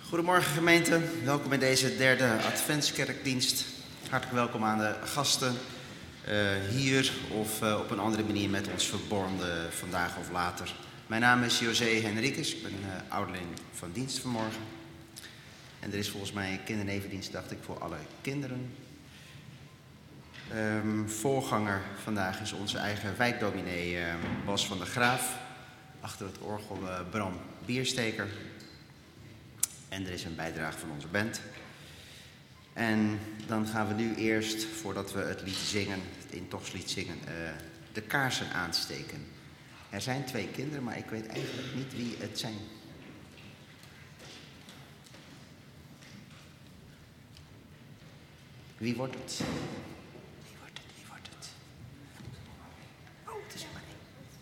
Goedemorgen gemeente, welkom in deze derde Adventskerkdienst. Hartelijk welkom aan de gasten hier of op een andere manier met ons verbonden vandaag of later. Mijn naam is José Henriques, ik ben ouderling van dienst vanmorgen. En er is volgens mij kindernevendienst, dacht ik, voor alle kinderen. Voorganger vandaag is onze eigen wijkdominee Bas van der Graaf. Achter het orgel Bram Biersteker. En er is een bijdrage van onze band. En dan gaan we nu eerst, voordat we het lied zingen, het intochtlied zingen, de kaarsen aansteken. Er zijn 2 kinderen, maar ik weet eigenlijk niet wie het zijn. Wie wordt het? Wie wordt het? Oh, het is maar één.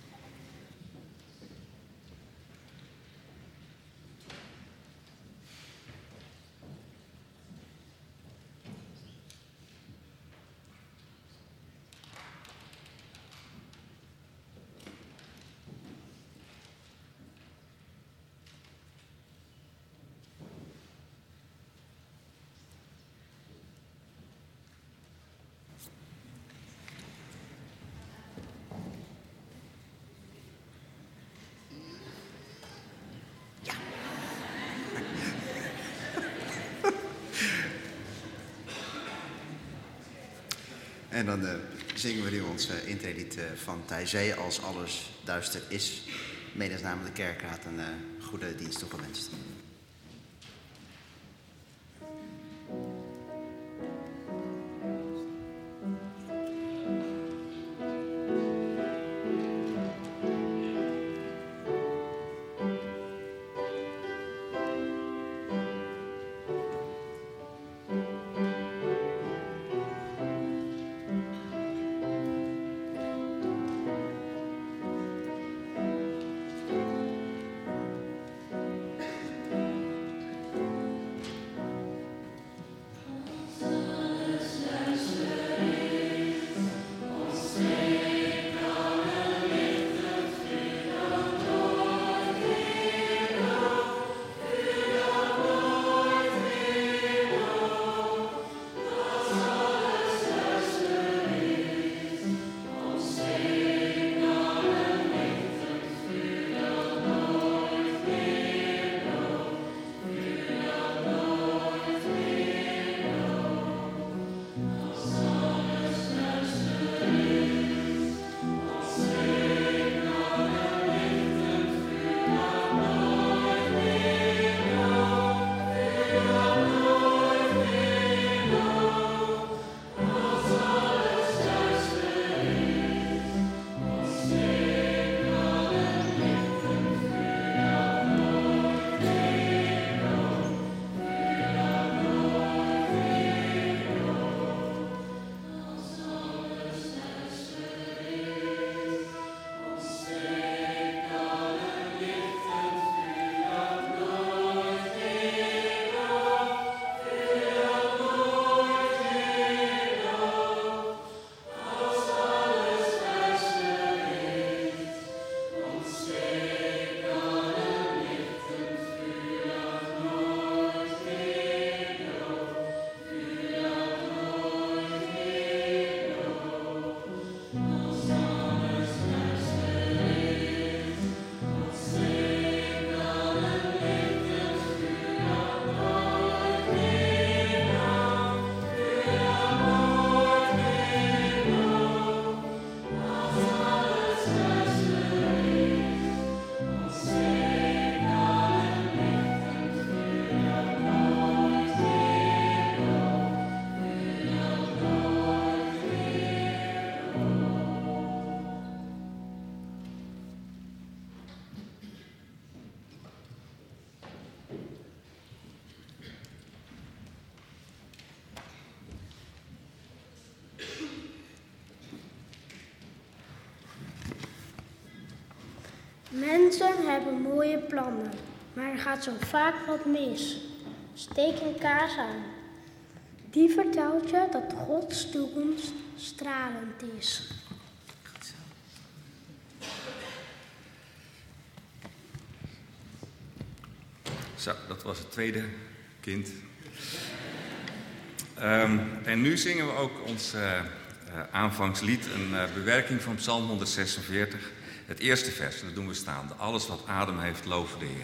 En dan zingen we nu ons intrelied van Thaizee, als alles duister is. Mede namens de kerkraad een goede dienst toegewenst. Mensen hebben mooie plannen, maar er gaat zo vaak wat mis. Steek een kaars aan. Die vertelt je dat Gods toekomst stralend is. Zo, dat was het tweede kind. En nu zingen we ook ons aanvangslied, een bewerking van Psalm 146, het eerste vers. Dat doen we staande. Alles wat adem heeft, loven de Heer.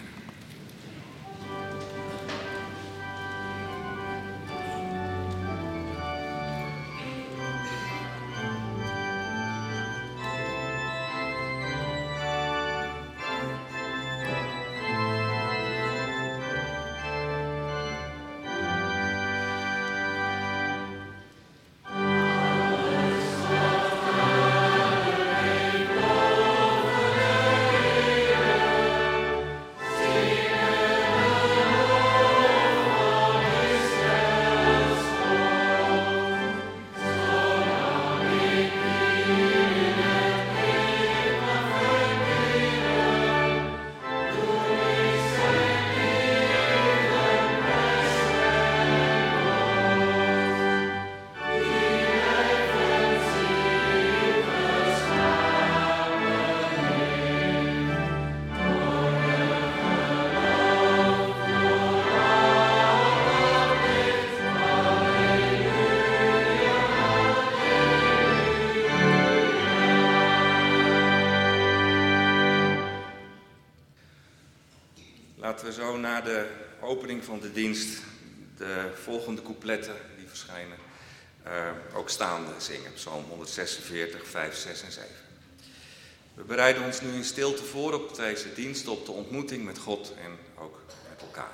Laten we zo na de opening van de dienst de volgende coupletten die verschijnen ook staande zingen. Psalm 146, 5, 6 en 7. We bereiden ons nu in stilte voor op deze dienst, op de ontmoeting met God en ook met elkaar.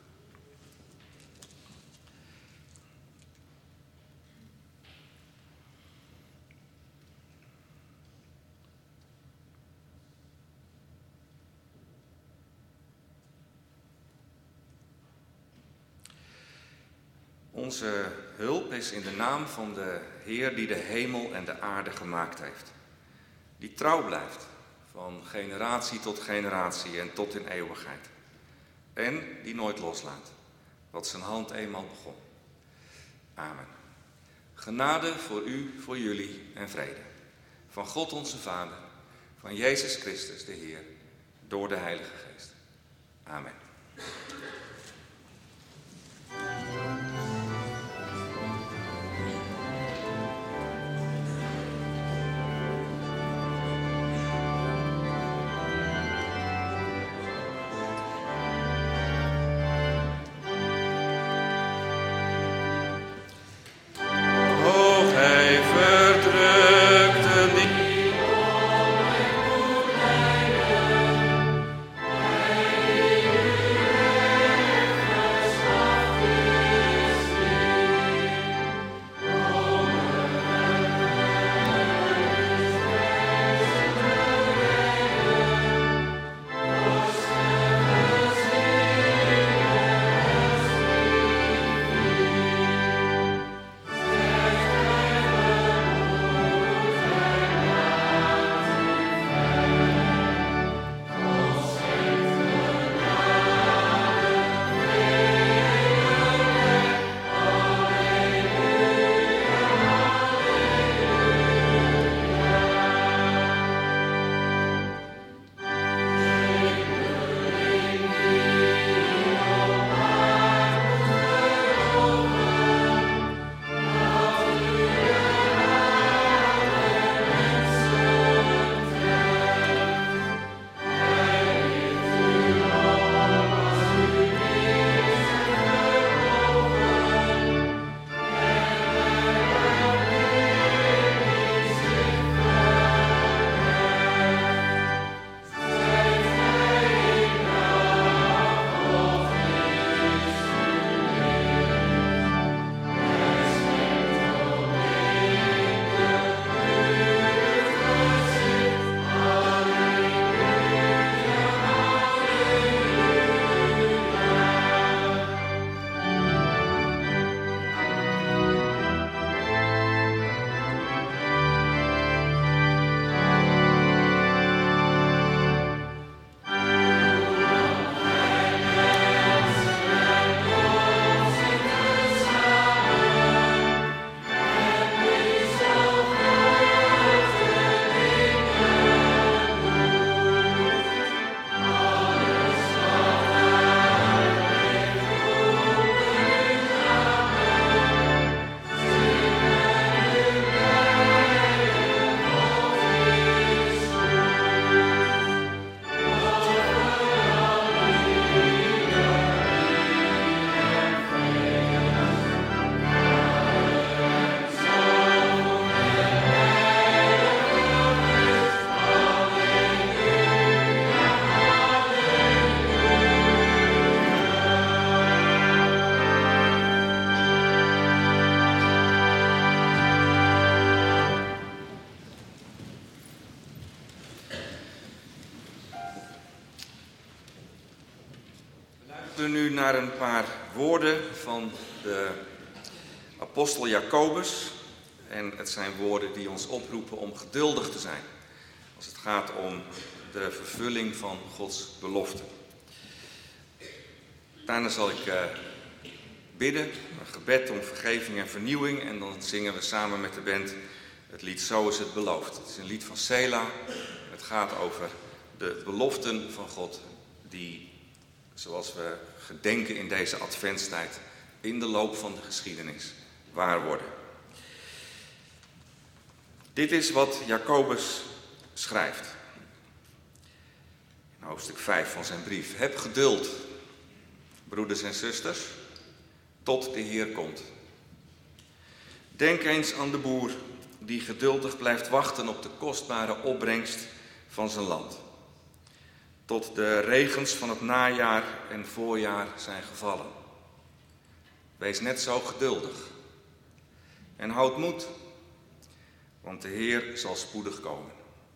Onze hulp is in de naam van de Heer die de hemel en de aarde gemaakt heeft. Die trouw blijft van generatie tot generatie en tot in eeuwigheid. En die nooit loslaat wat zijn hand eenmaal begon. Amen. Genade voor u, voor jullie en vrede. Van God onze Vader, van Jezus Christus de Heer, door de Heilige Geest. Amen. Amen. luisteren nu naar een paar woorden van de apostel Jacobus. En het zijn woorden die ons oproepen om geduldig te zijn als het gaat om de vervulling van Gods belofte. Daarna zal ik bidden, een gebed om vergeving en vernieuwing. En dan zingen we samen met de band het lied Zo is het beloofd. Het is een lied van Sela. Het gaat over de beloften van God die, zoals we gedenken in deze adventstijd, in de loop van de geschiedenis waar worden. Dit is wat Jacobus schrijft. In hoofdstuk 5 van zijn brief. Heb geduld, broeders en zusters, tot de Heer komt. Denk eens aan de boer die geduldig blijft wachten op de kostbare opbrengst van zijn land. Tot de regens van het najaar en voorjaar zijn gevallen. Wees net zo geduldig. En houd moed, want de Heer zal spoedig komen.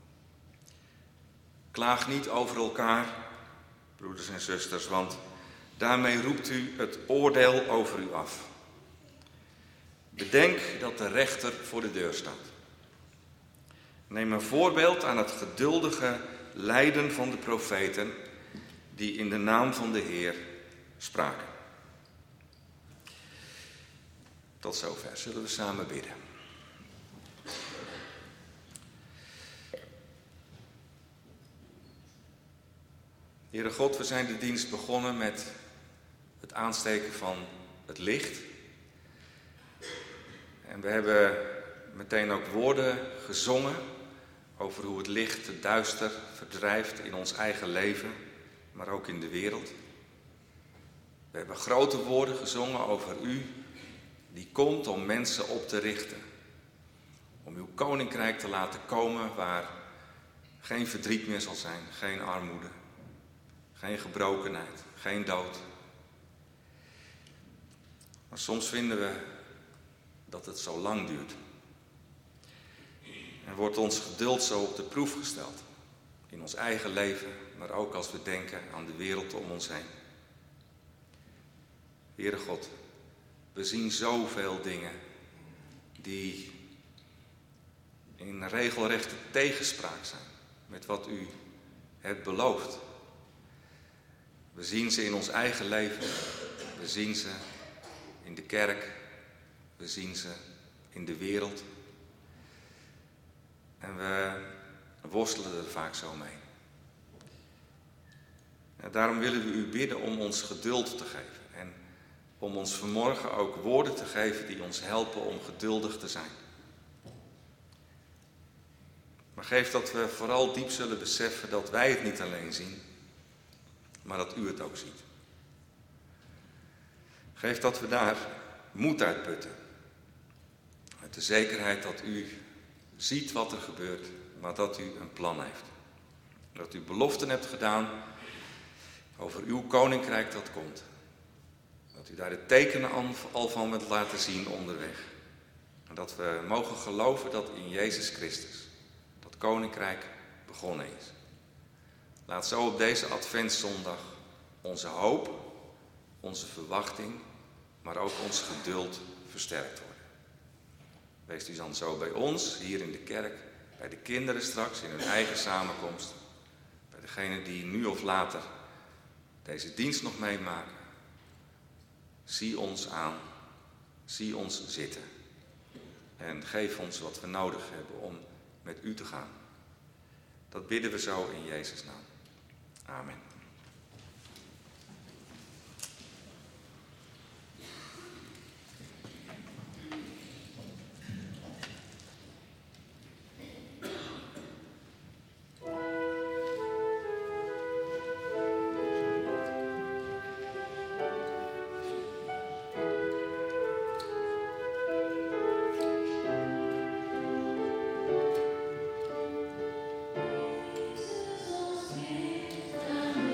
Klaag niet over elkaar, broeders en zusters, want daarmee roept u het oordeel over u af. Bedenk dat de rechter voor de deur staat. Neem een voorbeeld aan het geduldige lijden van de profeten die in de naam van de Heer spraken. Tot zover zullen we samen bidden. Heere God, we zijn de dienst begonnen met het aansteken van het licht. En we hebben meteen ook woorden gezongen over hoe het licht het duister verdrijft in ons eigen leven, maar ook in de wereld. We hebben grote woorden gezongen over u, die komt om mensen op te richten. Om uw koninkrijk te laten komen waar geen verdriet meer zal zijn, geen armoede, geen gebrokenheid, geen dood. Maar soms vinden we dat het zo lang duurt. En wordt ons geduld zo op de proef gesteld. In ons eigen leven, maar ook als we denken aan de wereld om ons heen. Heere God, we zien zoveel dingen die in regelrechte tegenspraak zijn met wat u hebt beloofd. We zien ze in ons eigen leven, we zien ze in de kerk, we zien ze in de wereld. En we worstelen er vaak zo mee. En daarom willen we u bidden om ons geduld te geven. En om ons vanmorgen ook woorden te geven die ons helpen om geduldig te zijn. Maar geef dat we vooral diep zullen beseffen dat wij het niet alleen zien, maar dat u het ook ziet. Geef dat we daar moed uit putten. Met de zekerheid dat u ziet wat er gebeurt, maar dat u een plan heeft. Dat u beloften hebt gedaan over uw koninkrijk dat komt. Dat u daar de tekenen al van wilt laten zien onderweg. En dat we mogen geloven dat in Jezus Christus dat koninkrijk begonnen is. Laat zo op deze Adventszondag onze hoop, onze verwachting, maar ook ons geduld versterkt worden. Wees u dan zo bij ons, hier in de kerk, bij de kinderen straks in hun eigen samenkomst, bij degenen die nu of later deze dienst nog meemaken. Zie ons aan, zie ons zitten en geef ons wat we nodig hebben om met u te gaan. Dat bidden we zo in Jezus' naam. Amen. Amen.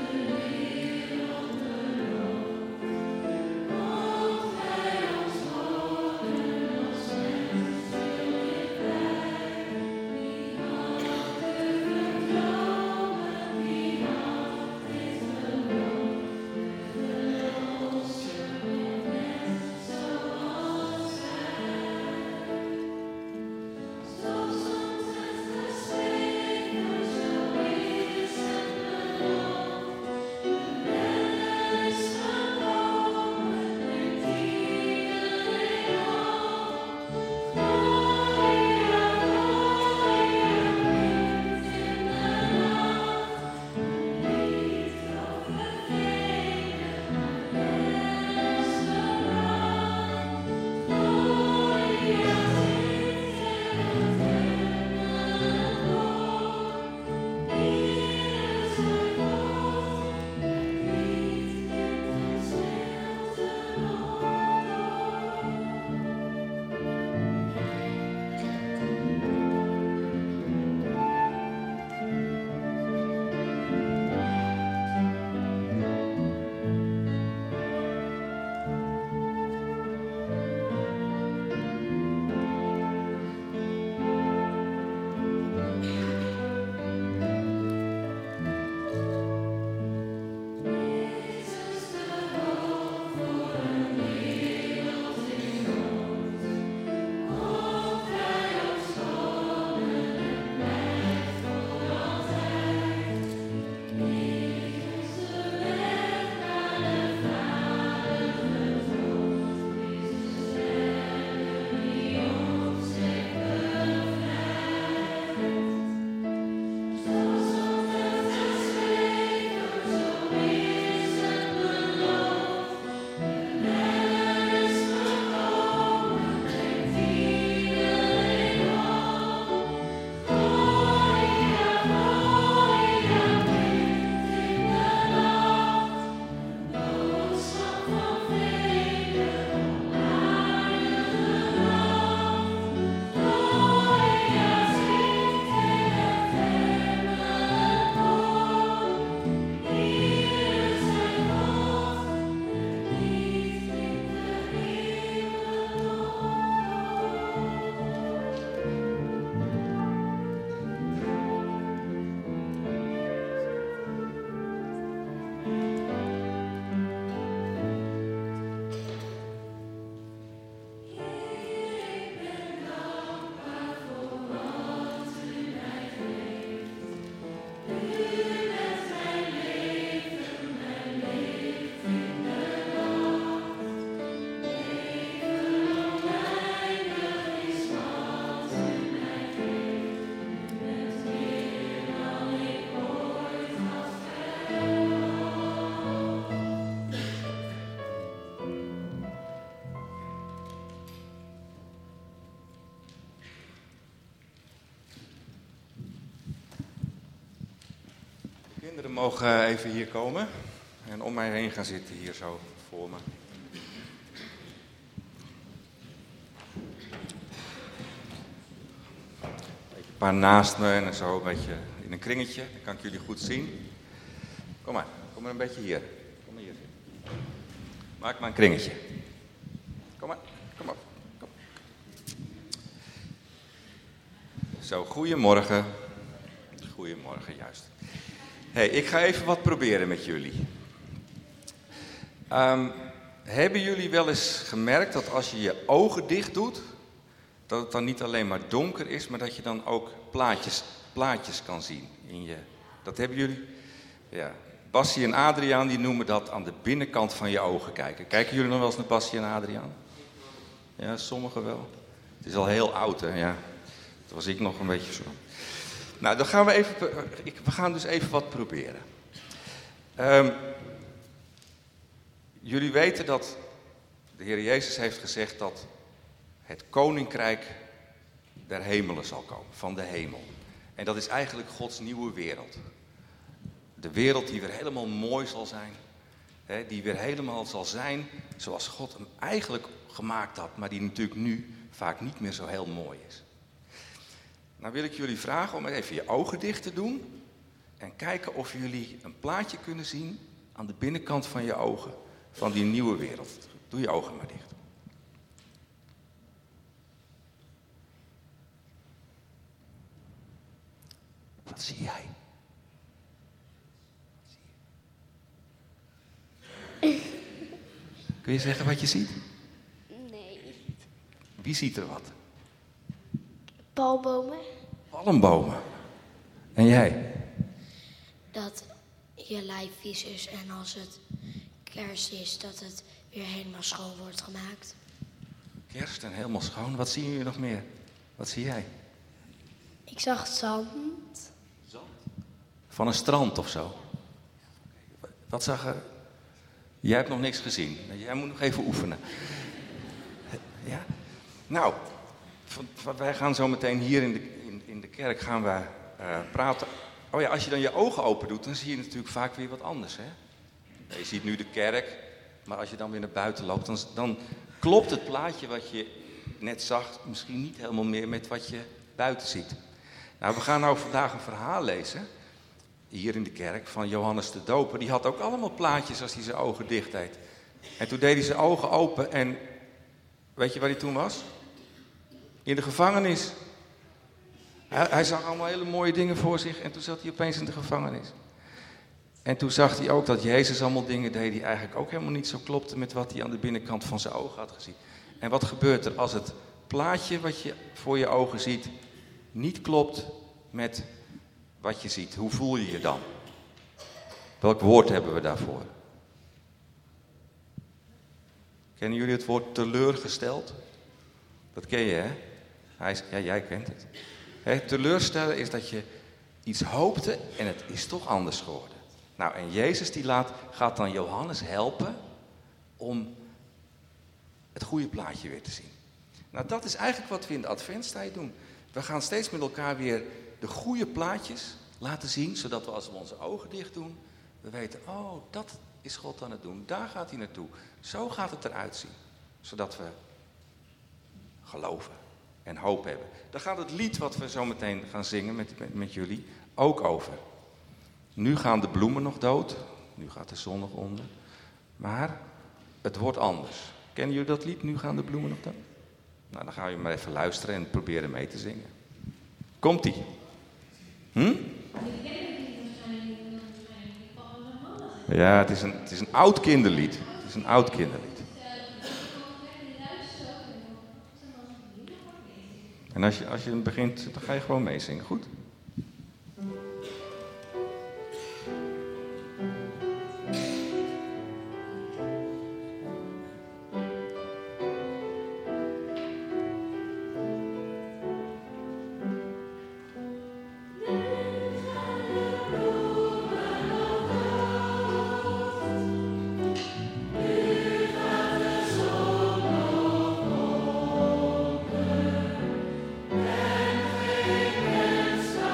kinderen mogen even hier komen en om mij heen gaan zitten hier zo voor me. Een paar naast me en zo een beetje in een kringetje, dan kan ik jullie goed zien. Kom maar een beetje hier. Kom maar hier zitten. Maak maar een kringetje. Kom maar. Kom. Zo, goedemorgen. Goedemorgen, juist. Hey, ik ga even wat proberen met jullie. Hebben jullie wel eens gemerkt dat als je je ogen dicht doet, dat het dan niet alleen maar donker is, maar dat je dan ook plaatjes kan zien in je? Dat hebben jullie? Ja. Bassie en Adriaan die noemen dat aan de binnenkant van je ogen kijken. Kijken jullie nog wel eens naar Bassie en Adriaan? Ja, sommigen wel. Het is al heel oud, hè? Ja. Dat was ik nog een beetje zo. Nou, dan gaan we gaan dus even wat proberen. Jullie weten dat de Heer Jezus heeft gezegd dat het koninkrijk der hemelen zal komen, van de hemel. En dat is eigenlijk Gods nieuwe wereld. De wereld die weer helemaal mooi zal zijn. Hè, die weer helemaal zal zijn zoals God hem eigenlijk gemaakt had, maar die natuurlijk nu vaak niet meer zo heel mooi is. Nou wil ik jullie vragen om even je ogen dicht te doen en kijken of jullie een plaatje kunnen zien aan de binnenkant van je ogen van die nieuwe wereld. Doe je ogen maar dicht. Wat zie jij? Kun je zeggen wat je ziet? Nee. Wie ziet er wat? Palmbomen. Palmbomen. En jij? Dat je lijf vies is en als het kerst is, dat het weer helemaal schoon wordt gemaakt. Kerst en helemaal schoon. Wat zien jullie nog meer? Wat zie jij? Ik zag zand. Zand? Van een strand of zo? Wat zag er? Jij hebt nog niks gezien. Jij moet nog even oefenen. Ja? Nou, wij gaan zo meteen hier in de kerk gaan we praten. Oh ja, als je dan je ogen open doet, dan zie je natuurlijk vaak weer wat anders, hè? Je ziet nu de kerk, maar als je dan weer naar buiten loopt, dan klopt het plaatje wat je net zag misschien niet helemaal meer met wat je buiten ziet. Nou, we gaan nou vandaag een verhaal lezen, hier in de kerk, van Johannes de Doper. Die had ook allemaal plaatjes als hij zijn ogen dicht deed. En toen deed hij zijn ogen open en weet je waar hij toen was? In de gevangenis. Hij zag allemaal hele mooie dingen voor zich en toen zat hij opeens in de gevangenis. En toen zag hij ook dat Jezus allemaal dingen deed die eigenlijk ook helemaal niet zo klopten met wat hij aan de binnenkant van zijn ogen had gezien. En wat gebeurt er als het plaatje wat je voor je ogen ziet niet klopt met wat je ziet? Hoe voel je je dan? Welk woord hebben we daarvoor? Kennen jullie het woord teleurgesteld? Dat ken je, hè? Ja, jij kent het. Teleurstellen is dat je iets hoopte en het is toch anders geworden. Nou, en Jezus gaat dan Johannes helpen om het goede plaatje weer te zien. Nou, dat is eigenlijk wat we in de adventstijd doen. We gaan steeds met elkaar weer de goede plaatjes laten zien, zodat we als we onze ogen dicht doen, we weten, oh, dat is God aan het doen. Daar gaat hij naartoe. Zo gaat het eruit zien. Zodat we geloven en hoop hebben. Daar gaat het lied wat we zo meteen gaan zingen met jullie ook over. Nu gaan de bloemen nog dood. Nu gaat de zon nog onder. Maar het wordt anders. Kennen jullie dat lied? Nu gaan de bloemen nog dood? Nou, dan gaan we maar even luisteren en proberen mee te zingen. Komt-ie. Ja, het is een oud kinderlied. Het is een oud kinderlied. En als je begint, dan ga je gewoon meezingen, goed? En geen mens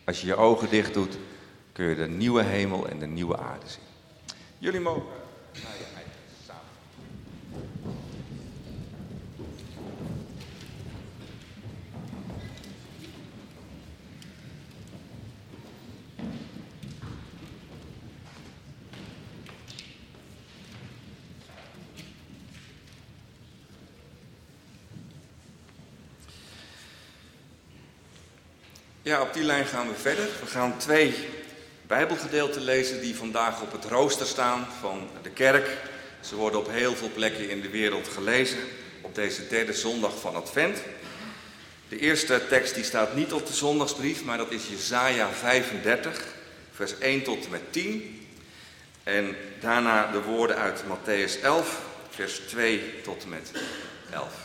Als je je ogen dicht doet, kun je de nieuwe hemel en de nieuwe aarde zien. Jullie mogen naar je eigen samen. Ja, op die lijn gaan we verder. We gaan 2 Bijbelgedeelten lezen die vandaag op het rooster staan van de kerk. Ze worden op heel veel plekken in de wereld gelezen op deze 3e zondag van Advent. De eerste tekst die staat niet op de zondagsbrief, maar dat is Jesaja 35, vers 1 tot en met 10. En daarna de woorden uit Matthäus 11, vers 2 tot en met 11.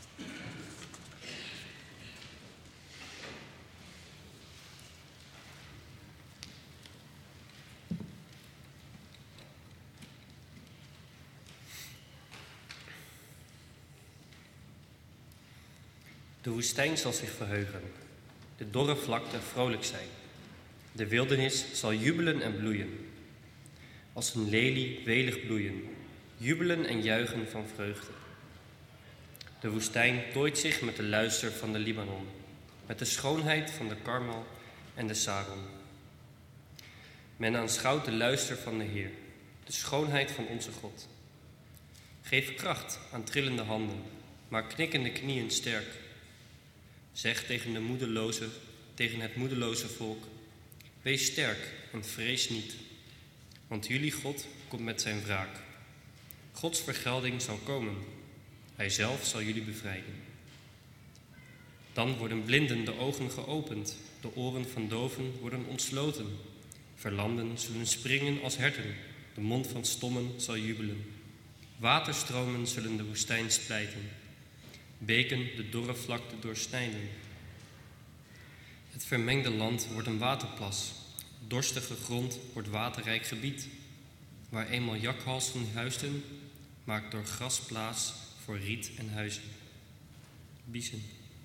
De woestijn zal zich verheugen, de dorre vlakte vrolijk zijn. De wildernis zal jubelen en bloeien, als een lelie welig bloeien, jubelen en juichen van vreugde. De woestijn tooit zich met de luister van de Libanon, met de schoonheid van de Karmel en de Saron. Men aanschouwt de luister van de Heer, de schoonheid van onze God. Geef kracht aan trillende handen, maak knikkende knieën sterk. Zeg tegen het moedeloze volk, wees sterk en vrees niet, want jullie God komt met zijn wraak. Gods vergelding zal komen, hij zelf zal jullie bevrijden. Dan worden blinden de ogen geopend, de oren van doven worden ontsloten. Verlamden zullen springen als herten, de mond van stommen zal jubelen. Waterstromen zullen de woestijn splijten. Beken de dorre vlakte doorsnijden. Het vermengde land wordt een waterplas. Dorstige grond wordt waterrijk gebied. Waar eenmaal jakhalzen huisden, maakt door gras plaats voor riet en huizen. Biezen.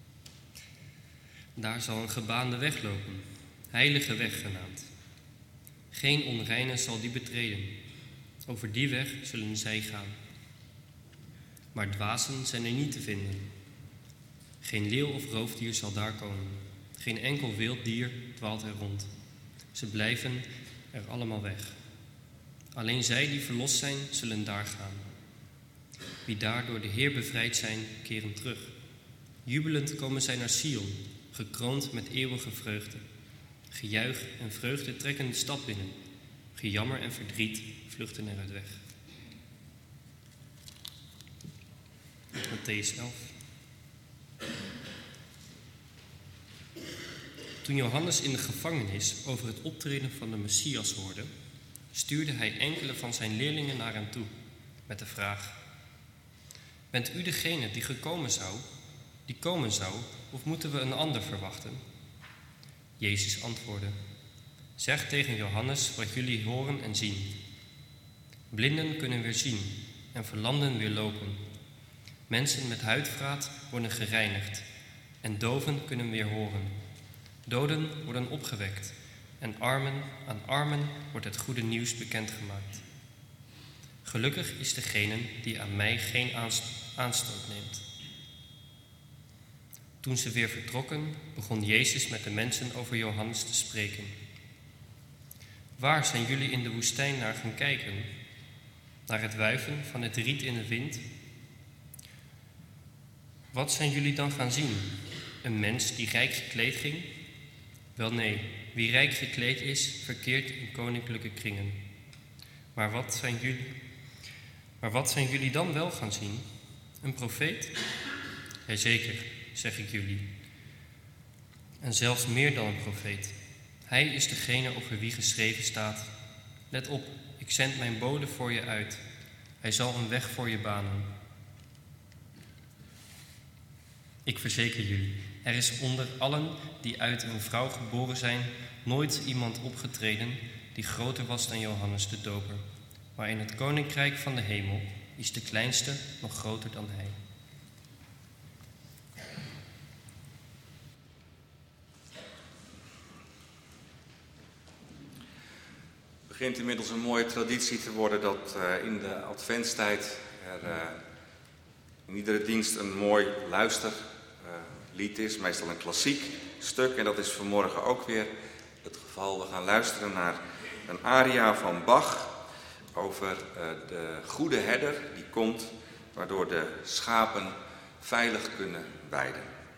Daar zal een gebaande weg lopen, heilige weg genaamd. Geen onreine zal die betreden. Over die weg zullen zij gaan. Maar dwazen zijn er niet te vinden. Geen leeuw of roofdier zal daar komen. Geen enkel wild dier dwaalt er rond. Ze blijven er allemaal weg. Alleen zij die verlost zijn, zullen daar gaan. Wie daar door de Heer bevrijd zijn, keren terug. Jubelend komen zij naar Sion, gekroond met eeuwige vreugde. Gejuich en vreugde trekken de stad binnen. Gejammer en verdriet vluchten eruit weg. Matthäus 11. Toen Johannes in de gevangenis over het optreden van de Messias hoorde, stuurde hij enkele van zijn leerlingen naar hem toe met de vraag: bent u degene die komen zou, of moeten we een ander verwachten? Jezus antwoordde: zeg tegen Johannes wat jullie horen en zien. Blinden kunnen weer zien en verlamden weer lopen. Mensen met huidvraat worden gereinigd en doven kunnen weer horen. Doden worden opgewekt en aan armen wordt het goede nieuws bekendgemaakt. Gelukkig is degene die aan mij geen aanstoot neemt. Toen ze weer vertrokken, begon Jezus met de mensen over Johannes te spreken. Waar zijn jullie in de woestijn naar gaan kijken? Naar het wuiven van het riet in de wind? Wat zijn jullie dan gaan zien? Een mens die rijk gekleed ging? Wel nee, wie rijk gekleed is, verkeert in koninklijke kringen. Maar wat zijn jullie dan wel gaan zien? Een profeet? Jazeker, zeg ik jullie. En zelfs meer dan een profeet. Hij is degene over wie geschreven staat: let op, ik zend mijn bode voor je uit. Hij zal een weg voor je banen. Ik verzeker jullie, er is onder allen die uit een vrouw geboren zijn nooit iemand opgetreden die groter was dan Johannes de Doper. Maar in het koninkrijk van de hemel is de kleinste nog groter dan hij. begint inmiddels een mooie traditie te worden dat in de adventstijd er in iedere dienst een mooi luisterlied is. Meestal een klassiek stuk en dat is vanmorgen ook weer het geval. We gaan luisteren naar een aria van Bach over de goede herder die komt, waardoor de schapen veilig kunnen weiden.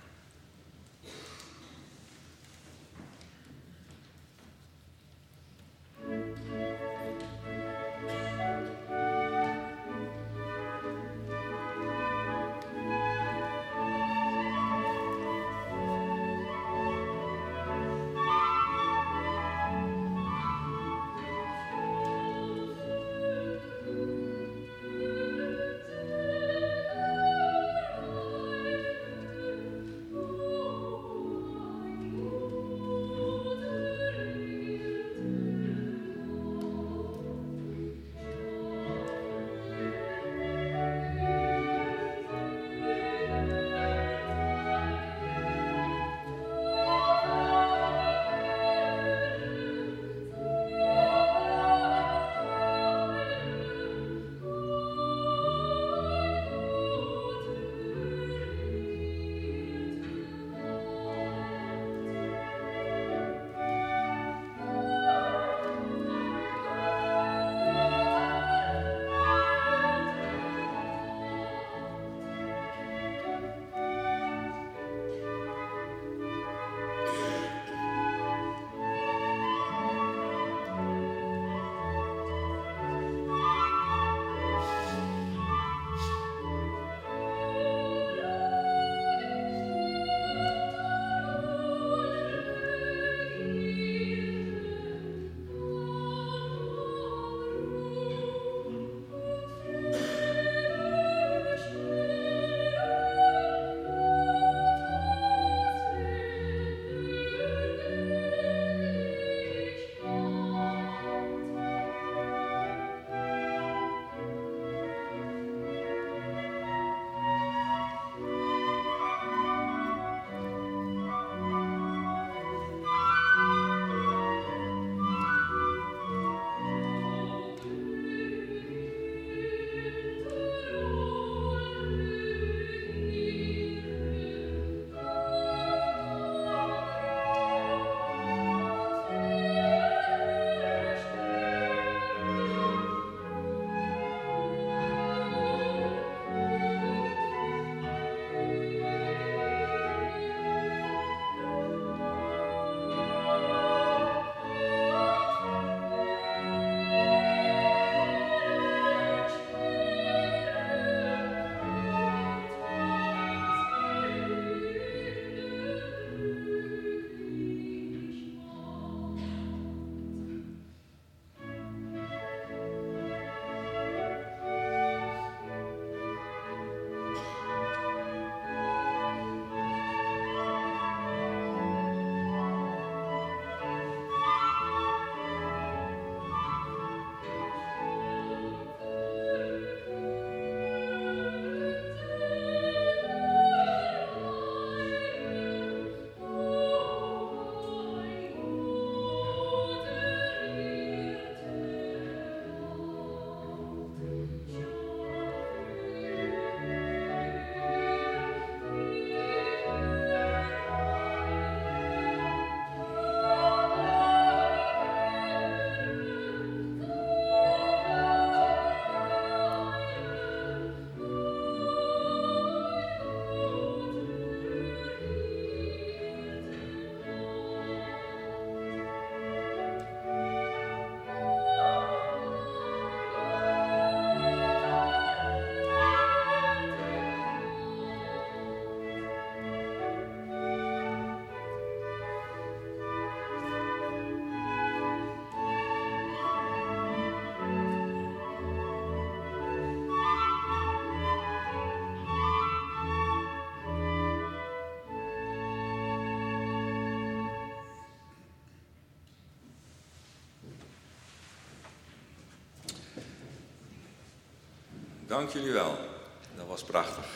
Dank jullie wel. Dat was prachtig.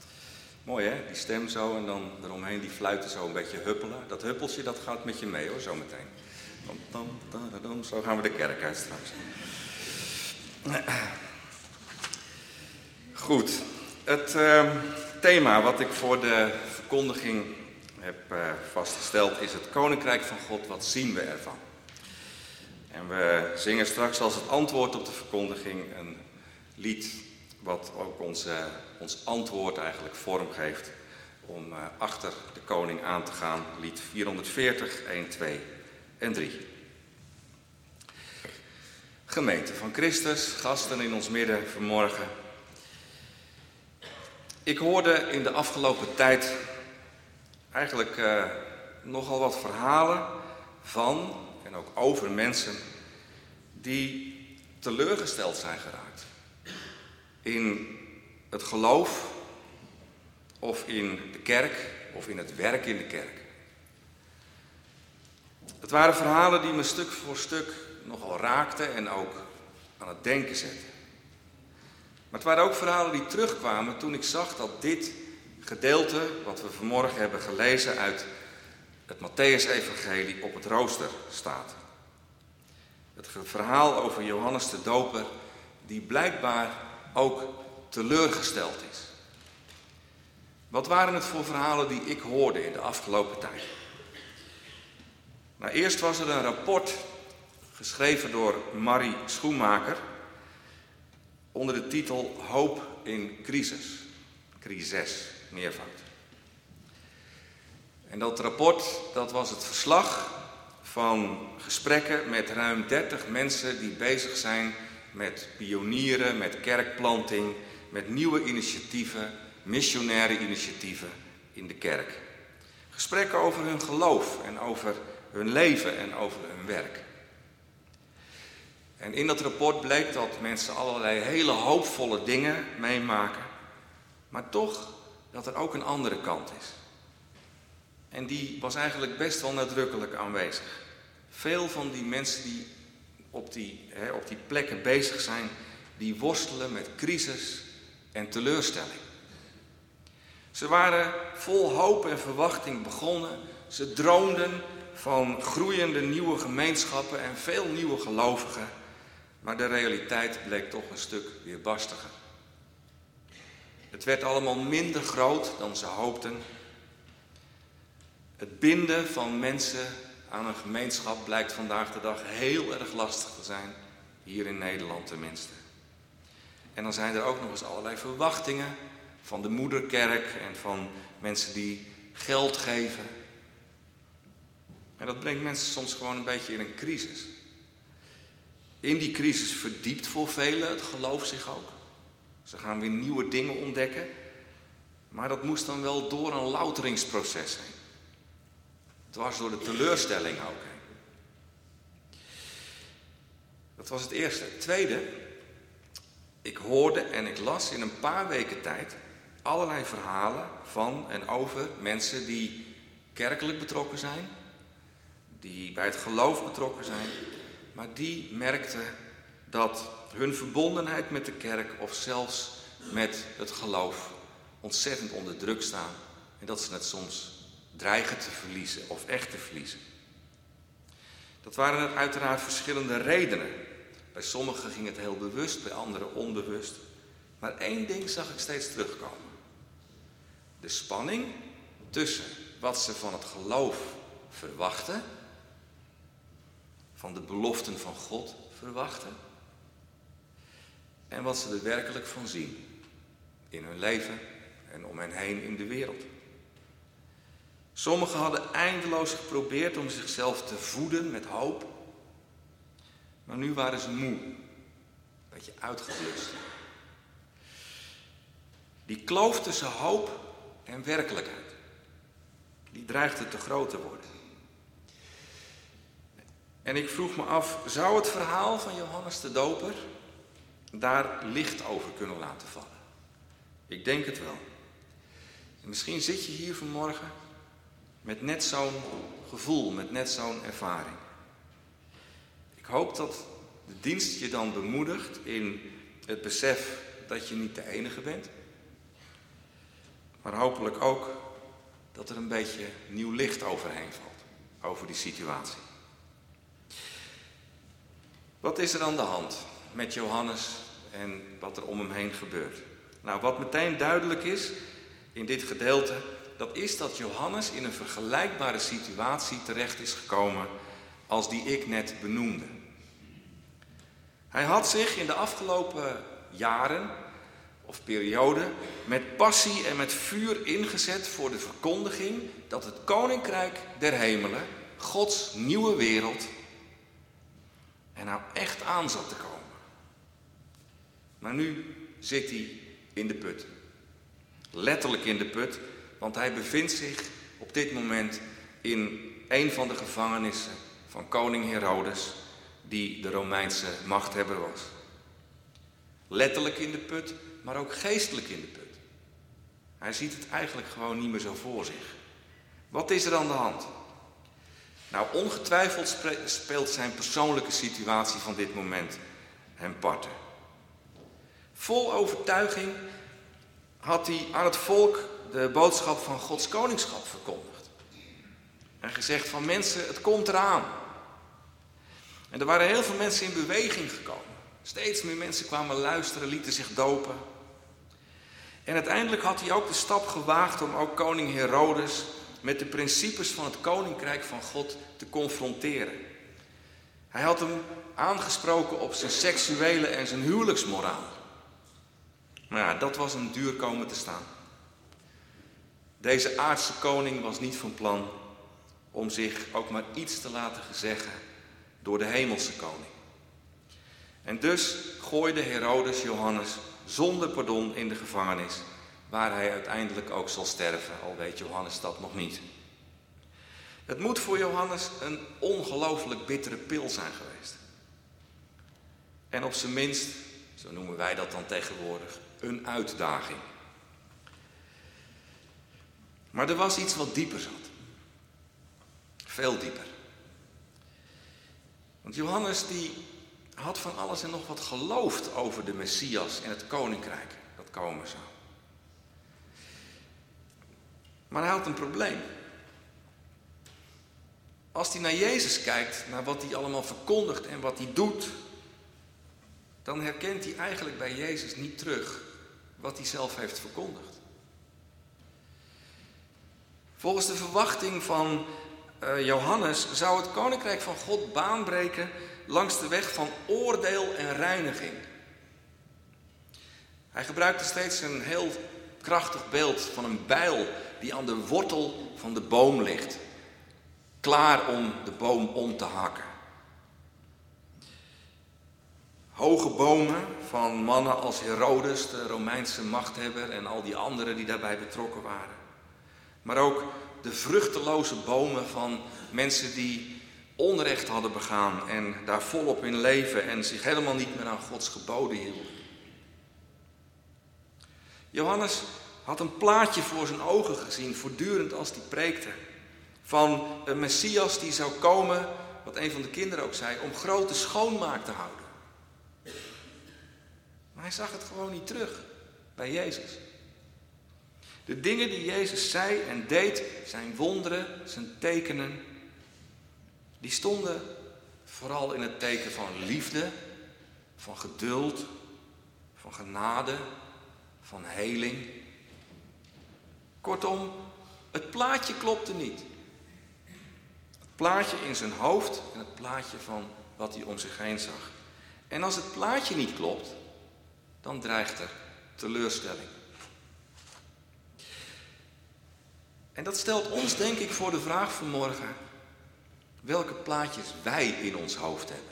Mooi hè, die stem zo en dan eromheen die fluiten zo een beetje huppelen. Dat huppeltje dat gaat met je mee hoor, zometeen. Zo gaan we de kerk uit straks. Goed, het thema wat ik voor de verkondiging heb vastgesteld is het Koninkrijk van God, wat zien we ervan? En we zingen straks als het antwoord op de verkondiging een lied wat ook ons antwoord eigenlijk vormgeeft om achter de koning aan te gaan. Lied 440, 1, 2 en 3. Gemeente van Christus, gasten in ons midden vanmorgen. Ik hoorde in de afgelopen tijd eigenlijk nogal wat verhalen van en ook over mensen die teleurgesteld zijn geraakt in het geloof of in de kerk of in het werk in de kerk. Het waren verhalen die me stuk voor stuk nogal raakten en ook aan het denken zetten. Maar het waren ook verhalen die terugkwamen toen ik zag dat dit gedeelte wat we vanmorgen hebben gelezen uit het Mattheüs-evangelie op het rooster staat. Het verhaal over Johannes de Doper die blijkbaar ook teleurgesteld is. Wat waren het voor verhalen die ik hoorde in de afgelopen tijd? Nou, eerst was er een rapport geschreven door Marie Schoenmaker onder de titel Hoop in crisis. Crises, meervoud. En dat rapport, dat was het verslag van gesprekken met ruim 30 mensen die bezig zijn met pionieren, met kerkplanting, met nieuwe initiatieven, missionaire initiatieven in de kerk. Gesprekken over hun geloof en over hun leven en over hun werk. En in dat rapport bleek dat mensen allerlei hele hoopvolle dingen meemaken, maar toch dat er ook een andere kant is. En die was eigenlijk best wel nadrukkelijk aanwezig. Veel van die mensen die op die plekken bezig zijn, die worstelen met crisis en teleurstelling. Ze waren vol hoop en verwachting begonnen. Ze droomden van groeiende nieuwe gemeenschappen en veel nieuwe gelovigen. Maar de realiteit bleek toch een stuk weerbarstiger. Het werd allemaal minder groot dan ze hoopten. Het binden van mensen aan een gemeenschap blijkt vandaag de dag heel erg lastig te zijn. Hier in Nederland tenminste. En dan zijn er ook nog eens allerlei verwachtingen van de moederkerk en van mensen die geld geven. En dat brengt mensen soms gewoon een beetje in een crisis. In die crisis verdiept voor velen het geloof zich ook. Ze gaan weer nieuwe dingen ontdekken. Maar dat moest dan wel door een louteringsproces heen. Dwars door de teleurstelling ook heen. Dat was het eerste. Het tweede, ik hoorde en ik las in een paar weken tijd allerlei verhalen van en over mensen die kerkelijk betrokken zijn, die bij het geloof betrokken zijn, maar die merkten dat hun verbondenheid met de kerk of zelfs met het geloof ontzettend onder druk staan en dat ze het soms dreigen te verliezen of echt te verliezen. Dat waren er uiteraard verschillende redenen. Bij sommigen ging het heel bewust, bij anderen onbewust. Maar één ding zag ik steeds terugkomen. De spanning tussen wat ze van het geloof verwachten, van de beloften van God verwachten, en wat ze er werkelijk van zien in hun leven en om hen heen in de wereld. Sommigen hadden eindeloos geprobeerd om zichzelf te voeden met hoop. Maar nu waren ze moe. Een beetje uitgeblust. Die kloof tussen hoop en werkelijkheid. Die dreigde te groot te worden. En ik vroeg me af, zou het verhaal van Johannes de Doper daar licht over kunnen laten vallen? Ik denk het wel. En misschien zit je hier vanmorgen met net zo'n gevoel, met net zo'n ervaring. Ik hoop dat de dienst je dan bemoedigt in het besef dat je niet de enige bent. Maar hopelijk ook dat er een beetje nieuw licht overheen valt, over die situatie. Wat is er aan de hand met Johannes en wat er om hem heen gebeurt? Nou, wat meteen duidelijk is in dit gedeelte, dat is dat Johannes in een vergelijkbare situatie terecht is gekomen als die ik net benoemde. Hij had zich in de afgelopen jaren of periode met passie en met vuur ingezet voor de verkondiging dat het Koninkrijk der Hemelen, Gods nieuwe wereld, er nou echt aan zat te komen. Maar nu zit hij in de put. Letterlijk in de put, want hij bevindt zich op dit moment in een van de gevangenissen van koning Herodes, die de Romeinse machthebber was. Letterlijk in de put, maar ook geestelijk in de put. Hij ziet het eigenlijk gewoon niet meer zo voor zich. Wat is er aan de hand? Nou, ongetwijfeld speelt zijn persoonlijke situatie van dit moment hem parten. Vol overtuiging had hij aan het volk de boodschap van Gods koningschap verkondigd. En gezegd van mensen, het komt eraan. En er waren heel veel mensen in beweging gekomen. Steeds meer mensen kwamen luisteren, lieten zich dopen. En uiteindelijk had hij ook de stap gewaagd om ook koning Herodes met de principes van het koninkrijk van God te confronteren. Hij had hem aangesproken op zijn seksuele en zijn huwelijksmoraal. Maar ja, dat was hem duur komen te staan. Deze aardse koning was niet van plan om zich ook maar iets te laten zeggen door de hemelse koning. En dus gooide Herodes Johannes zonder pardon in de gevangenis, waar hij uiteindelijk ook zal sterven, al weet Johannes dat nog niet. Het moet voor Johannes een ongelooflijk bittere pil zijn geweest. En op zijn minst, zo noemen wij dat dan tegenwoordig, een uitdaging. Maar er was iets wat dieper zat. Veel dieper. Want Johannes die had van alles en nog wat geloofd over de Messias en het koninkrijk dat komen zou. Maar hij had een probleem. Als hij naar Jezus kijkt, naar wat hij allemaal verkondigt en wat hij doet, dan herkent hij eigenlijk bij Jezus niet terug wat hij zelf heeft verkondigd. Volgens de verwachting van Johannes zou het koninkrijk van God baan breken langs de weg van oordeel en reiniging. Hij gebruikte steeds een heel krachtig beeld van een bijl die aan de wortel van de boom ligt, klaar om de boom om te hakken. Hoge bomen van mannen als Herodes, de Romeinse machthebber en al die anderen die daarbij betrokken waren. Maar ook de vruchteloze bomen van mensen die onrecht hadden begaan en daar volop in leven en zich helemaal niet meer aan Gods geboden hielden. Johannes had een plaatje voor zijn ogen gezien, voortdurend als hij preekte, van een Messias die zou komen, wat een van de kinderen ook zei, om grote schoonmaak te houden. Maar hij zag het gewoon niet terug bij Jezus. De dingen die Jezus zei en deed, zijn wonderen, zijn tekenen, die stonden vooral in het teken van liefde, van geduld, van genade, van heling. Kortom, het plaatje klopte niet. Het plaatje in zijn hoofd en het plaatje van wat hij om zich heen zag. En als het plaatje niet klopt, dan dreigt er teleurstelling. En dat stelt ons, denk ik, voor de vraag vanmorgen welke plaatjes wij in ons hoofd hebben.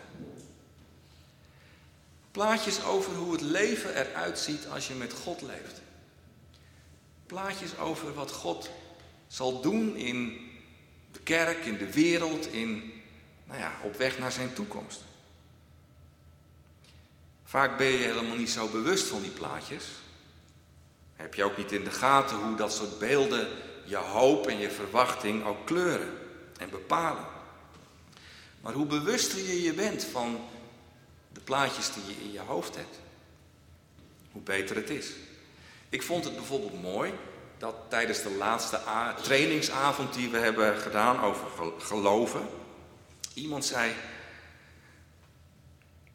Plaatjes over hoe het leven eruit ziet als je met God leeft. Plaatjes over wat God zal doen in de kerk, in de wereld, op weg naar zijn toekomst. Vaak ben je helemaal niet zo bewust van die plaatjes. Heb je ook niet in de gaten hoe dat soort beelden je hoop en je verwachting ook kleuren en bepalen. Maar hoe bewuster je bent van de plaatjes die je in je hoofd hebt, hoe beter het is. Ik vond het bijvoorbeeld mooi dat tijdens de laatste trainingsavond die we hebben gedaan over geloven, iemand zei,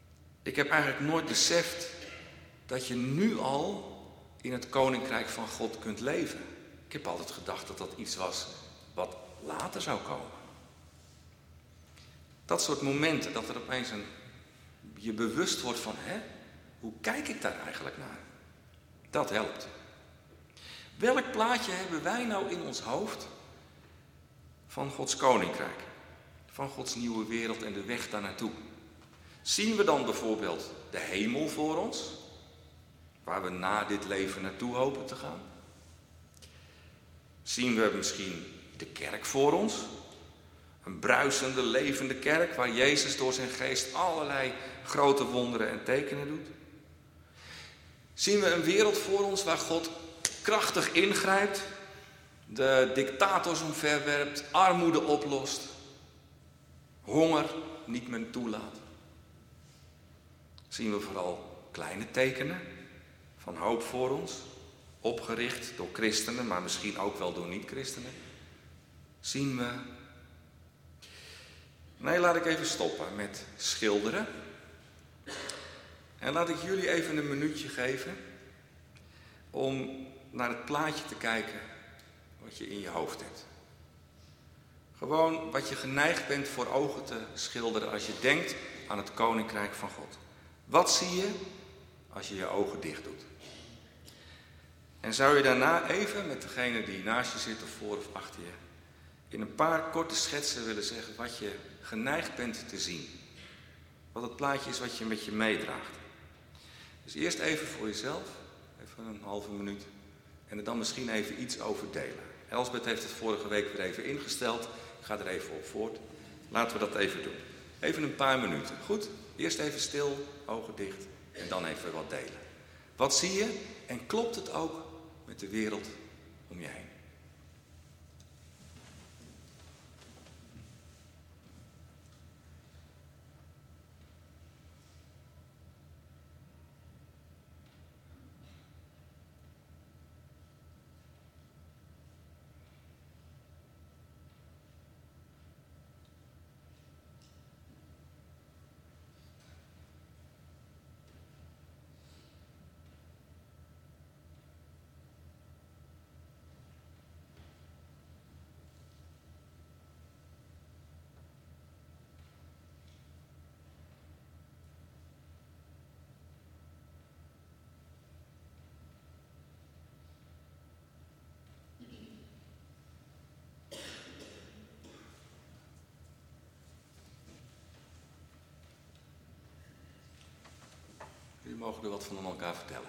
Ik heb eigenlijk nooit beseft dat je nu al in het koninkrijk van God kunt leven. Ik heb altijd gedacht dat dat iets was wat later zou komen. Dat soort momenten, dat er opeens je bewust wordt van, hoe kijk ik daar eigenlijk naar? Dat helpt. Welk plaatje hebben wij nou in ons hoofd van Gods koninkrijk? Van Gods nieuwe wereld en de weg daar naartoe? Zien we dan bijvoorbeeld de hemel voor ons, waar we na dit leven naartoe hopen te gaan? Zien we misschien de kerk voor ons? Een bruisende, levende kerk waar Jezus door zijn geest allerlei grote wonderen en tekenen doet? Zien we een wereld voor ons waar God krachtig ingrijpt, de dictators omverwerpt, armoede oplost, honger niet meer toelaat? Zien we vooral kleine tekenen van hoop voor ons, opgericht door christenen, maar misschien ook wel door niet-christenen? Zien we... Nee, laat ik even stoppen met schilderen. En laat ik jullie even een minuutje geven om naar het plaatje te kijken wat je in je hoofd hebt. Gewoon wat je geneigd bent voor ogen te schilderen als je denkt aan het koninkrijk van God. Wat zie je als je je ogen dicht doet? En zou je daarna even met degene die naast je zit of voor of achter je in een paar korte schetsen willen zeggen wat je geneigd bent te zien? Wat het plaatje is wat je met je meedraagt. Dus eerst even voor jezelf, even een halve minuut. En er dan misschien even iets over delen. Elsbeth heeft het vorige week weer even ingesteld. Ik ga er even op voort. Laten we dat even doen. Even een paar minuten. Goed? Eerst even stil, ogen dicht. En dan even wat delen. Wat zie je? En klopt het ook met de wereld om je heen? Jullie mogen er wat van elkaar vertellen.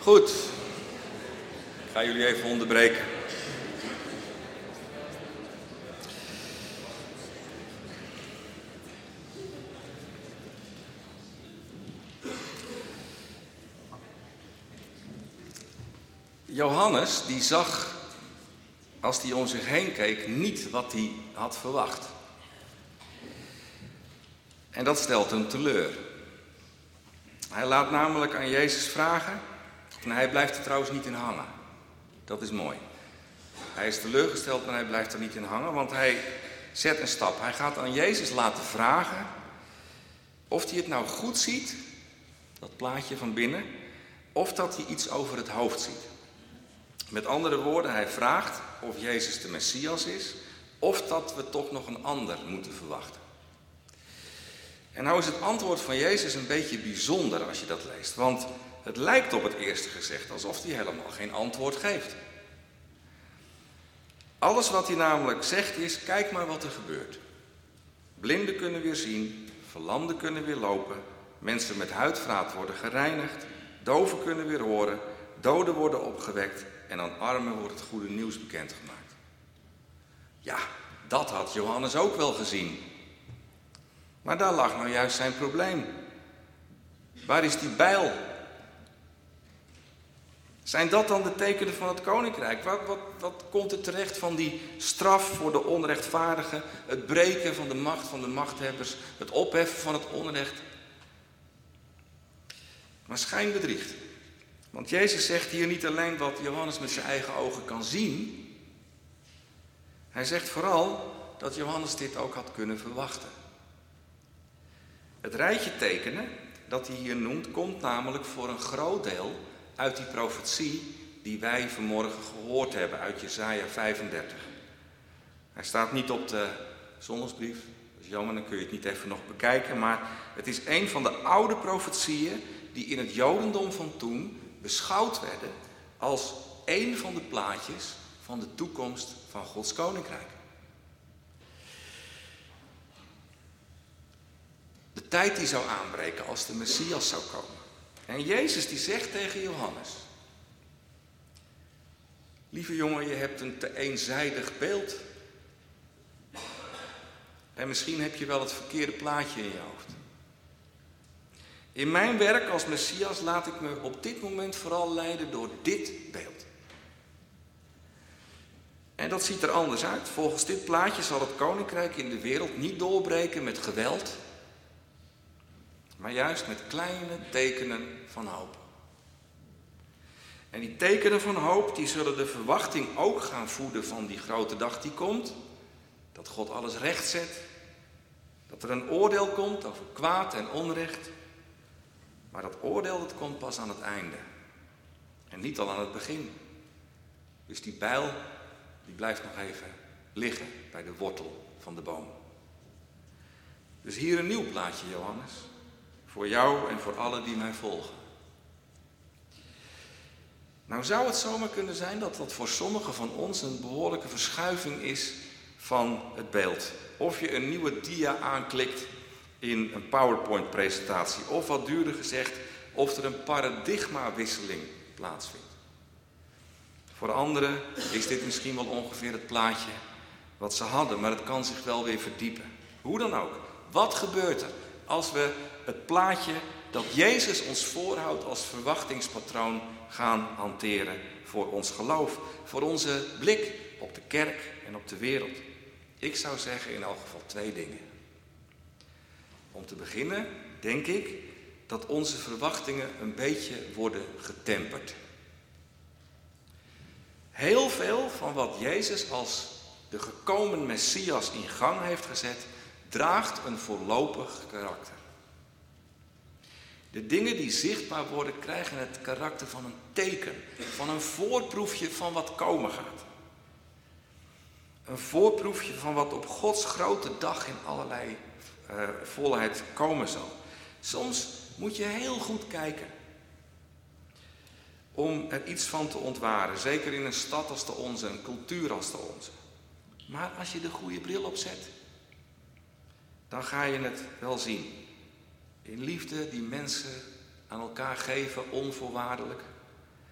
Goed. Ik ga jullie even onderbreken. Johannes, die zag, als hij om zich heen keek, niet wat hij had verwacht. En dat stelt hem teleur. Hij laat namelijk aan Jezus vragen, en hij blijft er trouwens niet in hangen. Dat is mooi. Hij is teleurgesteld, maar hij blijft er niet in hangen, want hij zet een stap. Hij gaat aan Jezus laten vragen of hij het nou goed ziet, dat plaatje van binnen, of dat hij iets over het hoofd ziet. Met andere woorden, hij vraagt of Jezus de Messias is, of dat we toch nog een ander moeten verwachten. En nou is het antwoord van Jezus een beetje bijzonder als je dat leest, want het lijkt op het eerste gezegd alsof hij helemaal geen antwoord geeft. Alles wat hij namelijk zegt is, kijk maar wat er gebeurt. Blinden kunnen weer zien, verlamden kunnen weer lopen, mensen met huidvaat worden gereinigd, doven kunnen weer horen, doden worden opgewekt en aan armen wordt het goede nieuws bekendgemaakt. Ja, dat had Johannes ook wel gezien. Maar daar lag nou juist zijn probleem. Waar is die bijl? Zijn dat dan de tekenen van het koninkrijk? Wat komt er terecht van die straf voor de onrechtvaardigen, het breken van de macht van de machthebbers, het opheffen van het onrecht? Maar schijn bedriegt. Want Jezus zegt hier niet alleen wat Johannes met zijn eigen ogen kan zien. Hij zegt vooral dat Johannes dit ook had kunnen verwachten. Het rijtje tekenen dat hij hier noemt, komt namelijk voor een groot deel uit die profetie die wij vanmorgen gehoord hebben uit Jesaja 35. Hij staat niet op de zondagsbrief, dat is jammer, dan kun je het niet even nog bekijken, maar het is een van de oude profetieën die in het Jodendom van toen beschouwd werden als één van de plaatjes van de toekomst van Gods koninkrijk. De tijd die zou aanbreken als de Messias zou komen. En Jezus die zegt tegen Johannes: lieve jongen, je hebt een te eenzijdig beeld. En misschien heb je wel het verkeerde plaatje in je hoofd. In mijn werk als Messias laat ik me op dit moment vooral leiden door dit beeld. En dat ziet er anders uit. Volgens dit plaatje zal het koninkrijk in de wereld niet doorbreken met geweld, maar juist met kleine tekenen van hoop. En die tekenen van hoop, die zullen de verwachting ook gaan voeden van die grote dag die komt. Dat God alles recht zet. Dat er een oordeel komt over kwaad en onrecht. Maar dat oordeel, dat komt pas aan het einde. En niet al aan het begin. Dus die bijl, die blijft nog even liggen bij de wortel van de boom. Dus hier een nieuw plaatje, Johannes. Voor jou en voor allen die mij volgen. Nou zou het zomaar kunnen zijn dat dat voor sommigen van ons een behoorlijke verschuiving is van het beeld. Of je een nieuwe dia aanklikt in een PowerPoint-presentatie. Of wat duurder gezegd, of er een paradigmawisseling plaatsvindt. Voor anderen is dit misschien wel ongeveer het plaatje wat ze hadden, maar het kan zich wel weer verdiepen. Hoe dan ook, wat gebeurt er als we het plaatje dat Jezus ons voorhoudt als verwachtingspatroon gaan hanteren voor ons geloof, voor onze blik op de kerk en op de wereld? Ik zou zeggen in elk geval 2 dingen. Om te beginnen denk ik dat onze verwachtingen een beetje worden getemperd. Heel veel van wat Jezus als de gekomen Messias in gang heeft gezet, draagt een voorlopig karakter. De dingen die zichtbaar worden, krijgen het karakter van een teken, van een voorproefje van wat komen gaat. Een voorproefje van wat op Gods grote dag in allerlei volheid komen zal. Soms moet je heel goed kijken om er iets van te ontwaren. Zeker in een stad als de onze, een cultuur als de onze. Maar als je de goede bril opzet, dan ga je het wel zien. In liefde die mensen aan elkaar geven, onvoorwaardelijk.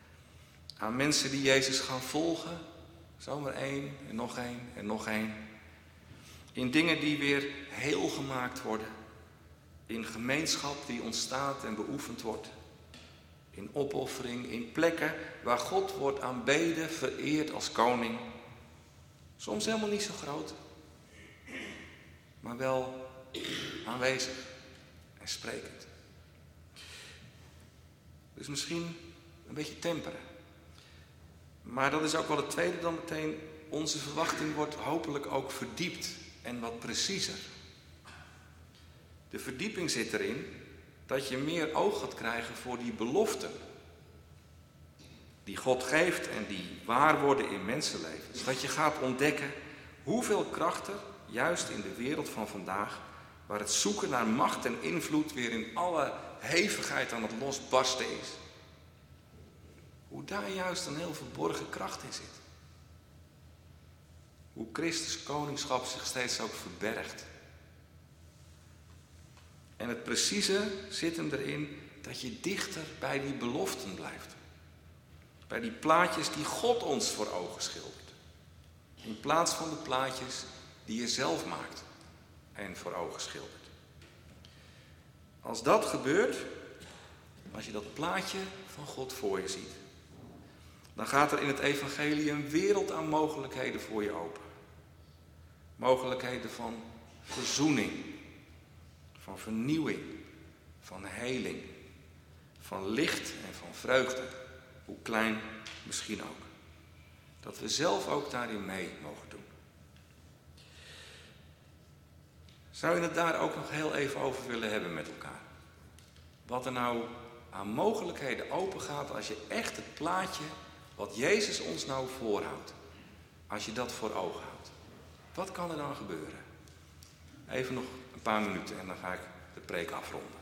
aan mensen die Jezus gaan volgen. Zomaar één en nog één en nog één. In dingen die weer heel gemaakt worden. In gemeenschap die ontstaat en beoefend wordt. In opoffering, in plekken waar God wordt aanbeden, vereerd als koning. Soms helemaal niet zo groot, maar wel aanwezig en sprekend. Dus misschien een beetje temperen. Maar dat is ook wel het tweede dan meteen. Onze verwachting wordt hopelijk ook verdiept en wat preciezer. De verdieping zit erin dat je meer oog gaat krijgen voor die beloften. Die God geeft en die waar worden in mensenlevens. Dat je gaat ontdekken hoeveel kracht er, juist in de wereld van vandaag, waar het zoeken naar macht en invloed weer in alle hevigheid aan het losbarsten is. Hoe daar juist een heel verborgen kracht in zit. Hoe Christus koningschap zich steeds ook verbergt. En het precieze zit hem erin dat je dichter bij die beloften blijft. Bij die plaatjes die God ons voor ogen schildert. In plaats van de plaatjes die je zelf maakt en voor ogen schildert. Als dat gebeurt, als je dat plaatje van God voor je ziet, dan gaat er in het evangelie een wereld aan mogelijkheden voor je open. Mogelijkheden van verzoening, van vernieuwing, van heling, van licht en van vreugde, hoe klein misschien ook. Dat we zelf ook daarin mee mogen doen. Zou je het daar ook nog heel even over willen hebben met elkaar? Wat er nou aan mogelijkheden open gaat als je echt het plaatje wat Jezus ons nou voorhoudt, als je dat voor ogen houdt. Wat kan er dan gebeuren? Even nog een paar minuten en dan ga ik de preek afronden.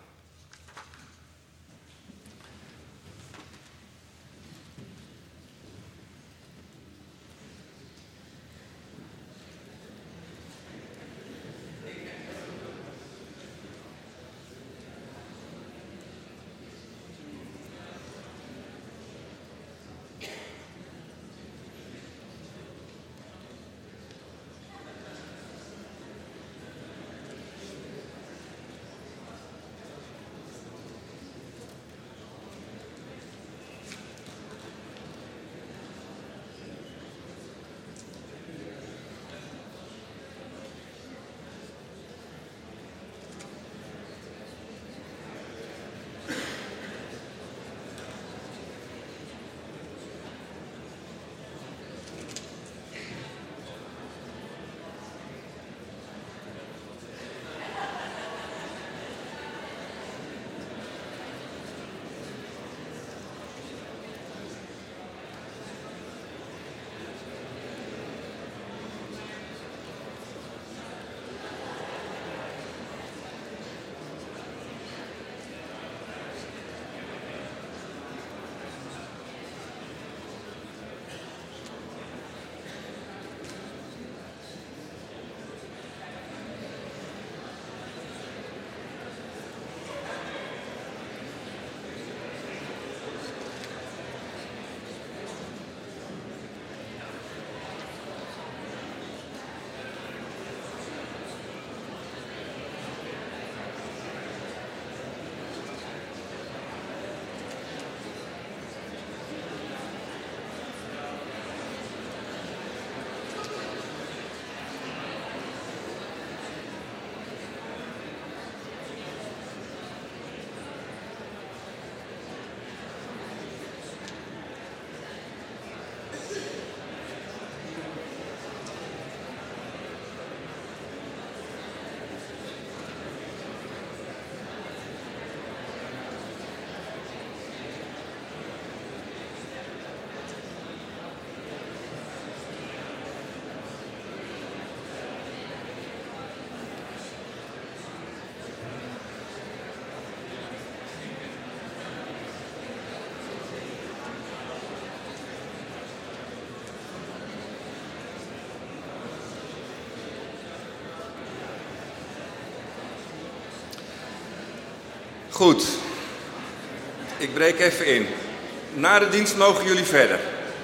Goed, ik breek even in. Na de dienst mogen jullie verder.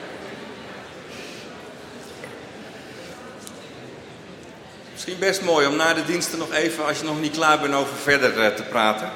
Misschien best mooi om na de diensten nog even, als je nog niet klaar bent, over verder te praten.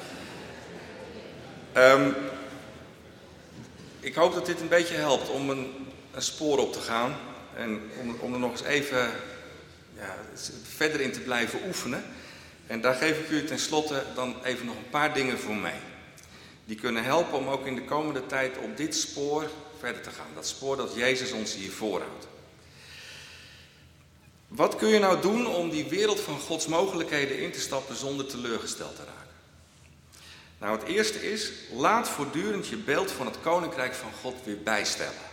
Ik hoop dat dit een beetje helpt om een spoor op te gaan. En om er nog eens even verder in te blijven oefenen. En daar geef ik jullie tenslotte dan even nog een paar dingen voor mee. Die kunnen helpen om ook in de komende tijd op dit spoor verder te gaan. Dat spoor dat Jezus ons hier voorhoudt. Wat kun je nou doen om die wereld van Gods mogelijkheden in te stappen zonder teleurgesteld te raken? Nou, het eerste is, laat voortdurend je beeld van het Koninkrijk van God weer bijstellen.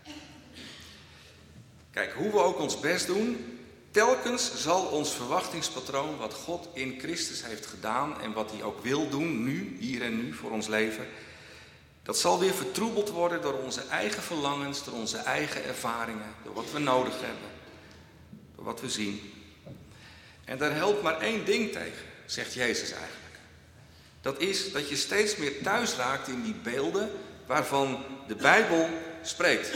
Kijk, hoe we ook ons best doen, telkens zal ons verwachtingspatroon, wat God in Christus heeft gedaan en wat hij ook wil doen, nu, hier en nu, voor ons leven, dat zal weer vertroebeld worden door onze eigen verlangens, door onze eigen ervaringen, door wat we nodig hebben, door wat we zien. En daar helpt maar één ding tegen, zegt Jezus eigenlijk. Dat is dat je steeds meer thuis raakt in die beelden waarvan de Bijbel spreekt.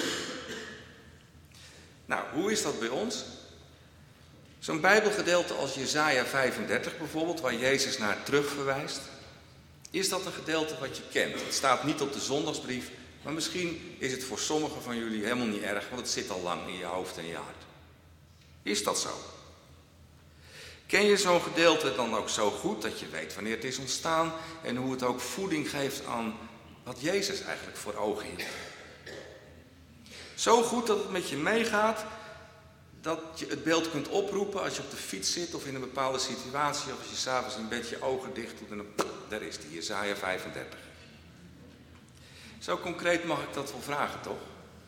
Nou, hoe is dat bij ons? Zo'n Bijbelgedeelte als Jesaja 35 bijvoorbeeld, waar Jezus naar terug verwijst. Is dat een gedeelte wat je kent? Het staat niet op de zondagsbrief, maar misschien is het voor sommigen van jullie helemaal niet erg, want het zit al lang in je hoofd en je hart. Is dat zo? Ken je zo'n gedeelte dan ook zo goed dat je weet wanneer het is ontstaan en hoe het ook voeding geeft aan wat Jezus eigenlijk voor ogen hield? Zo goed dat het met je meegaat, dat je het beeld kunt oproepen als je op de fiets zit of in een bepaalde situatie of als je s'avonds in bed je ogen dicht doet en dan, daar is die, Jesaja 35. Zo concreet mag ik dat wel vragen, toch?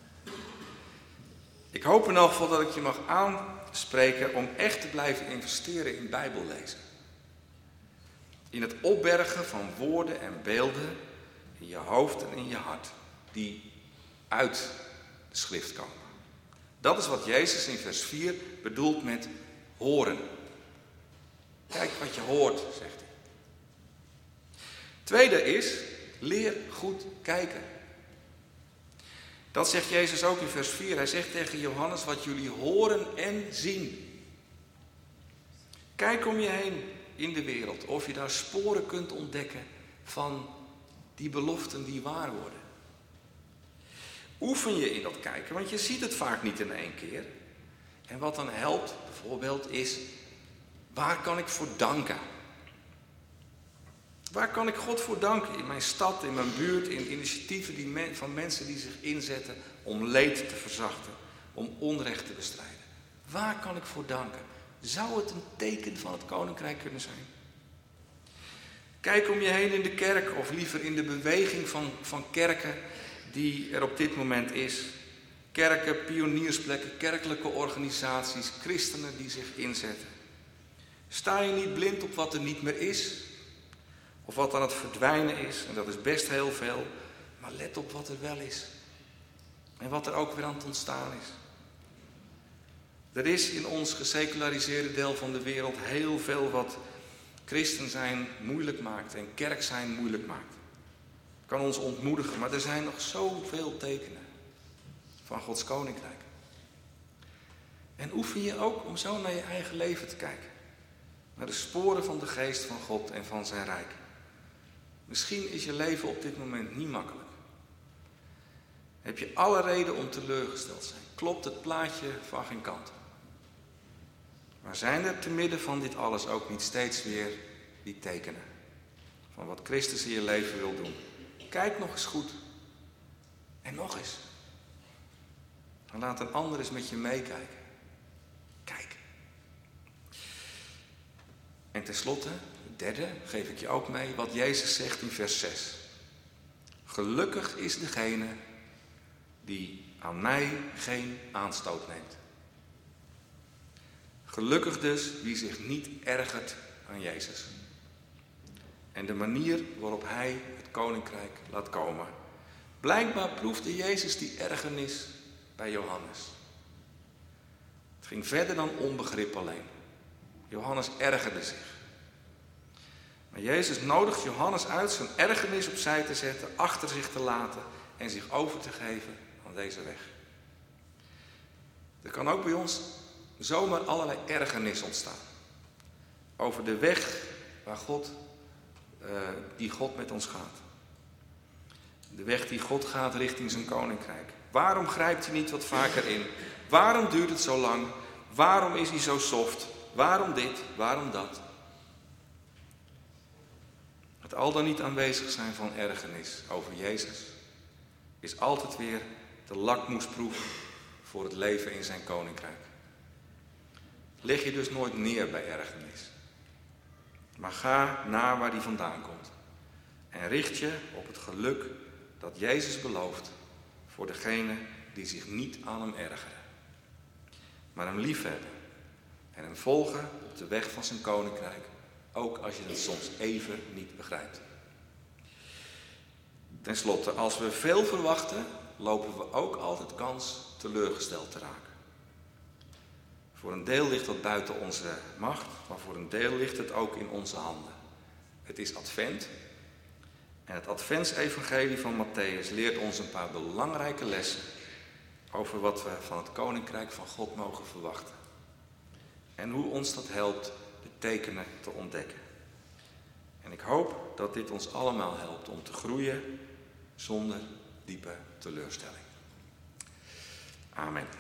Ik hoop in elk geval dat ik je mag aanspreken om echt te blijven investeren in Bijbellezen. In het opbergen van woorden en beelden in je hoofd en in je hart, die uit de schrift komen. Dat is wat Jezus in vers 4 bedoelt met horen. Kijk wat je hoort, zegt hij. Tweede is, leer goed kijken. Dat zegt Jezus ook in vers 4. Hij zegt tegen Johannes, wat jullie horen en zien. Kijk om je heen in de wereld, of je daar sporen kunt ontdekken van die beloften die waar worden. Oefen je in dat kijken, want je ziet het vaak niet in één keer. En wat dan helpt, bijvoorbeeld, is, waar kan ik voor danken? Waar kan ik God voor danken? In mijn stad, in mijn buurt, in initiatieven van mensen die zich inzetten om leed te verzachten, om onrecht te bestrijden. Waar kan ik voor danken? Zou het een teken van het Koninkrijk kunnen zijn? Kijk om je heen in de kerk, of liever in de beweging van kerken die er op dit moment is. Kerken, pioniersplekken, kerkelijke organisaties, christenen die zich inzetten. Sta je niet blind op wat er niet meer is, of wat aan het verdwijnen is, en dat is best heel veel, maar let op wat er wel is. En wat er ook weer aan het ontstaan is. Er is in ons geseculariseerde deel van de wereld heel veel wat christen zijn moeilijk maakt en kerk zijn moeilijk maakt. Kan ons ontmoedigen, maar er zijn nog zoveel tekenen van Gods Koninkrijk. En oefen je ook om zo naar je eigen leven te kijken. Naar de sporen van de geest van God en van zijn rijk. Misschien is je leven op dit moment niet makkelijk. Heb je alle reden om teleurgesteld te zijn. Klopt het plaatje van geen kant. Maar zijn er te midden van dit alles ook niet steeds weer die tekenen van wat Christus in je leven wil doen? Kijk nog eens goed. En nog eens. En laat een ander eens met je meekijken. Kijk. En tenslotte, het derde, geef ik je ook mee wat Jezus zegt in vers 6. Gelukkig is degene die aan mij geen aanstoot neemt. Gelukkig dus wie zich niet ergert aan Jezus. En de manier waarop hij het koninkrijk laat komen. Blijkbaar proefde Jezus die ergernis bij Johannes. Het ging verder dan onbegrip alleen. Johannes ergerde zich. Maar Jezus nodigt Johannes uit zijn ergernis opzij te zetten, achter zich te laten en zich over te geven aan deze weg. Er kan ook bij ons zomaar allerlei ergernis ontstaan over de weg waar die God met ons gaat. De weg die God gaat richting zijn koninkrijk. Waarom grijpt hij niet wat vaker in? Waarom duurt het zo lang? Waarom is hij zo soft? Waarom dit? Waarom dat? Het al dan niet aanwezig zijn van ergernis over Jezus is altijd weer de lakmoesproef voor het leven in zijn koninkrijk. Leg je dus nooit neer bij ergernis. Maar ga naar waar die vandaan komt. En richt je op het geluk dat Jezus belooft voor degenen die zich niet aan hem ergeren. Maar hem liefhebben en hem volgen op de weg van zijn koninkrijk, ook als je het soms even niet begrijpt. Ten slotte, als we veel verwachten, lopen we ook altijd kans teleurgesteld te raken. Voor een deel ligt dat buiten onze macht, maar voor een deel ligt het ook in onze handen. Het is Advent en het Adventsevangelie van Mattheüs leert ons een paar belangrijke lessen over wat we van het Koninkrijk van God mogen verwachten. En hoe ons dat helpt de tekenen te ontdekken. En ik hoop dat dit ons allemaal helpt om te groeien zonder diepe teleurstelling. Amen.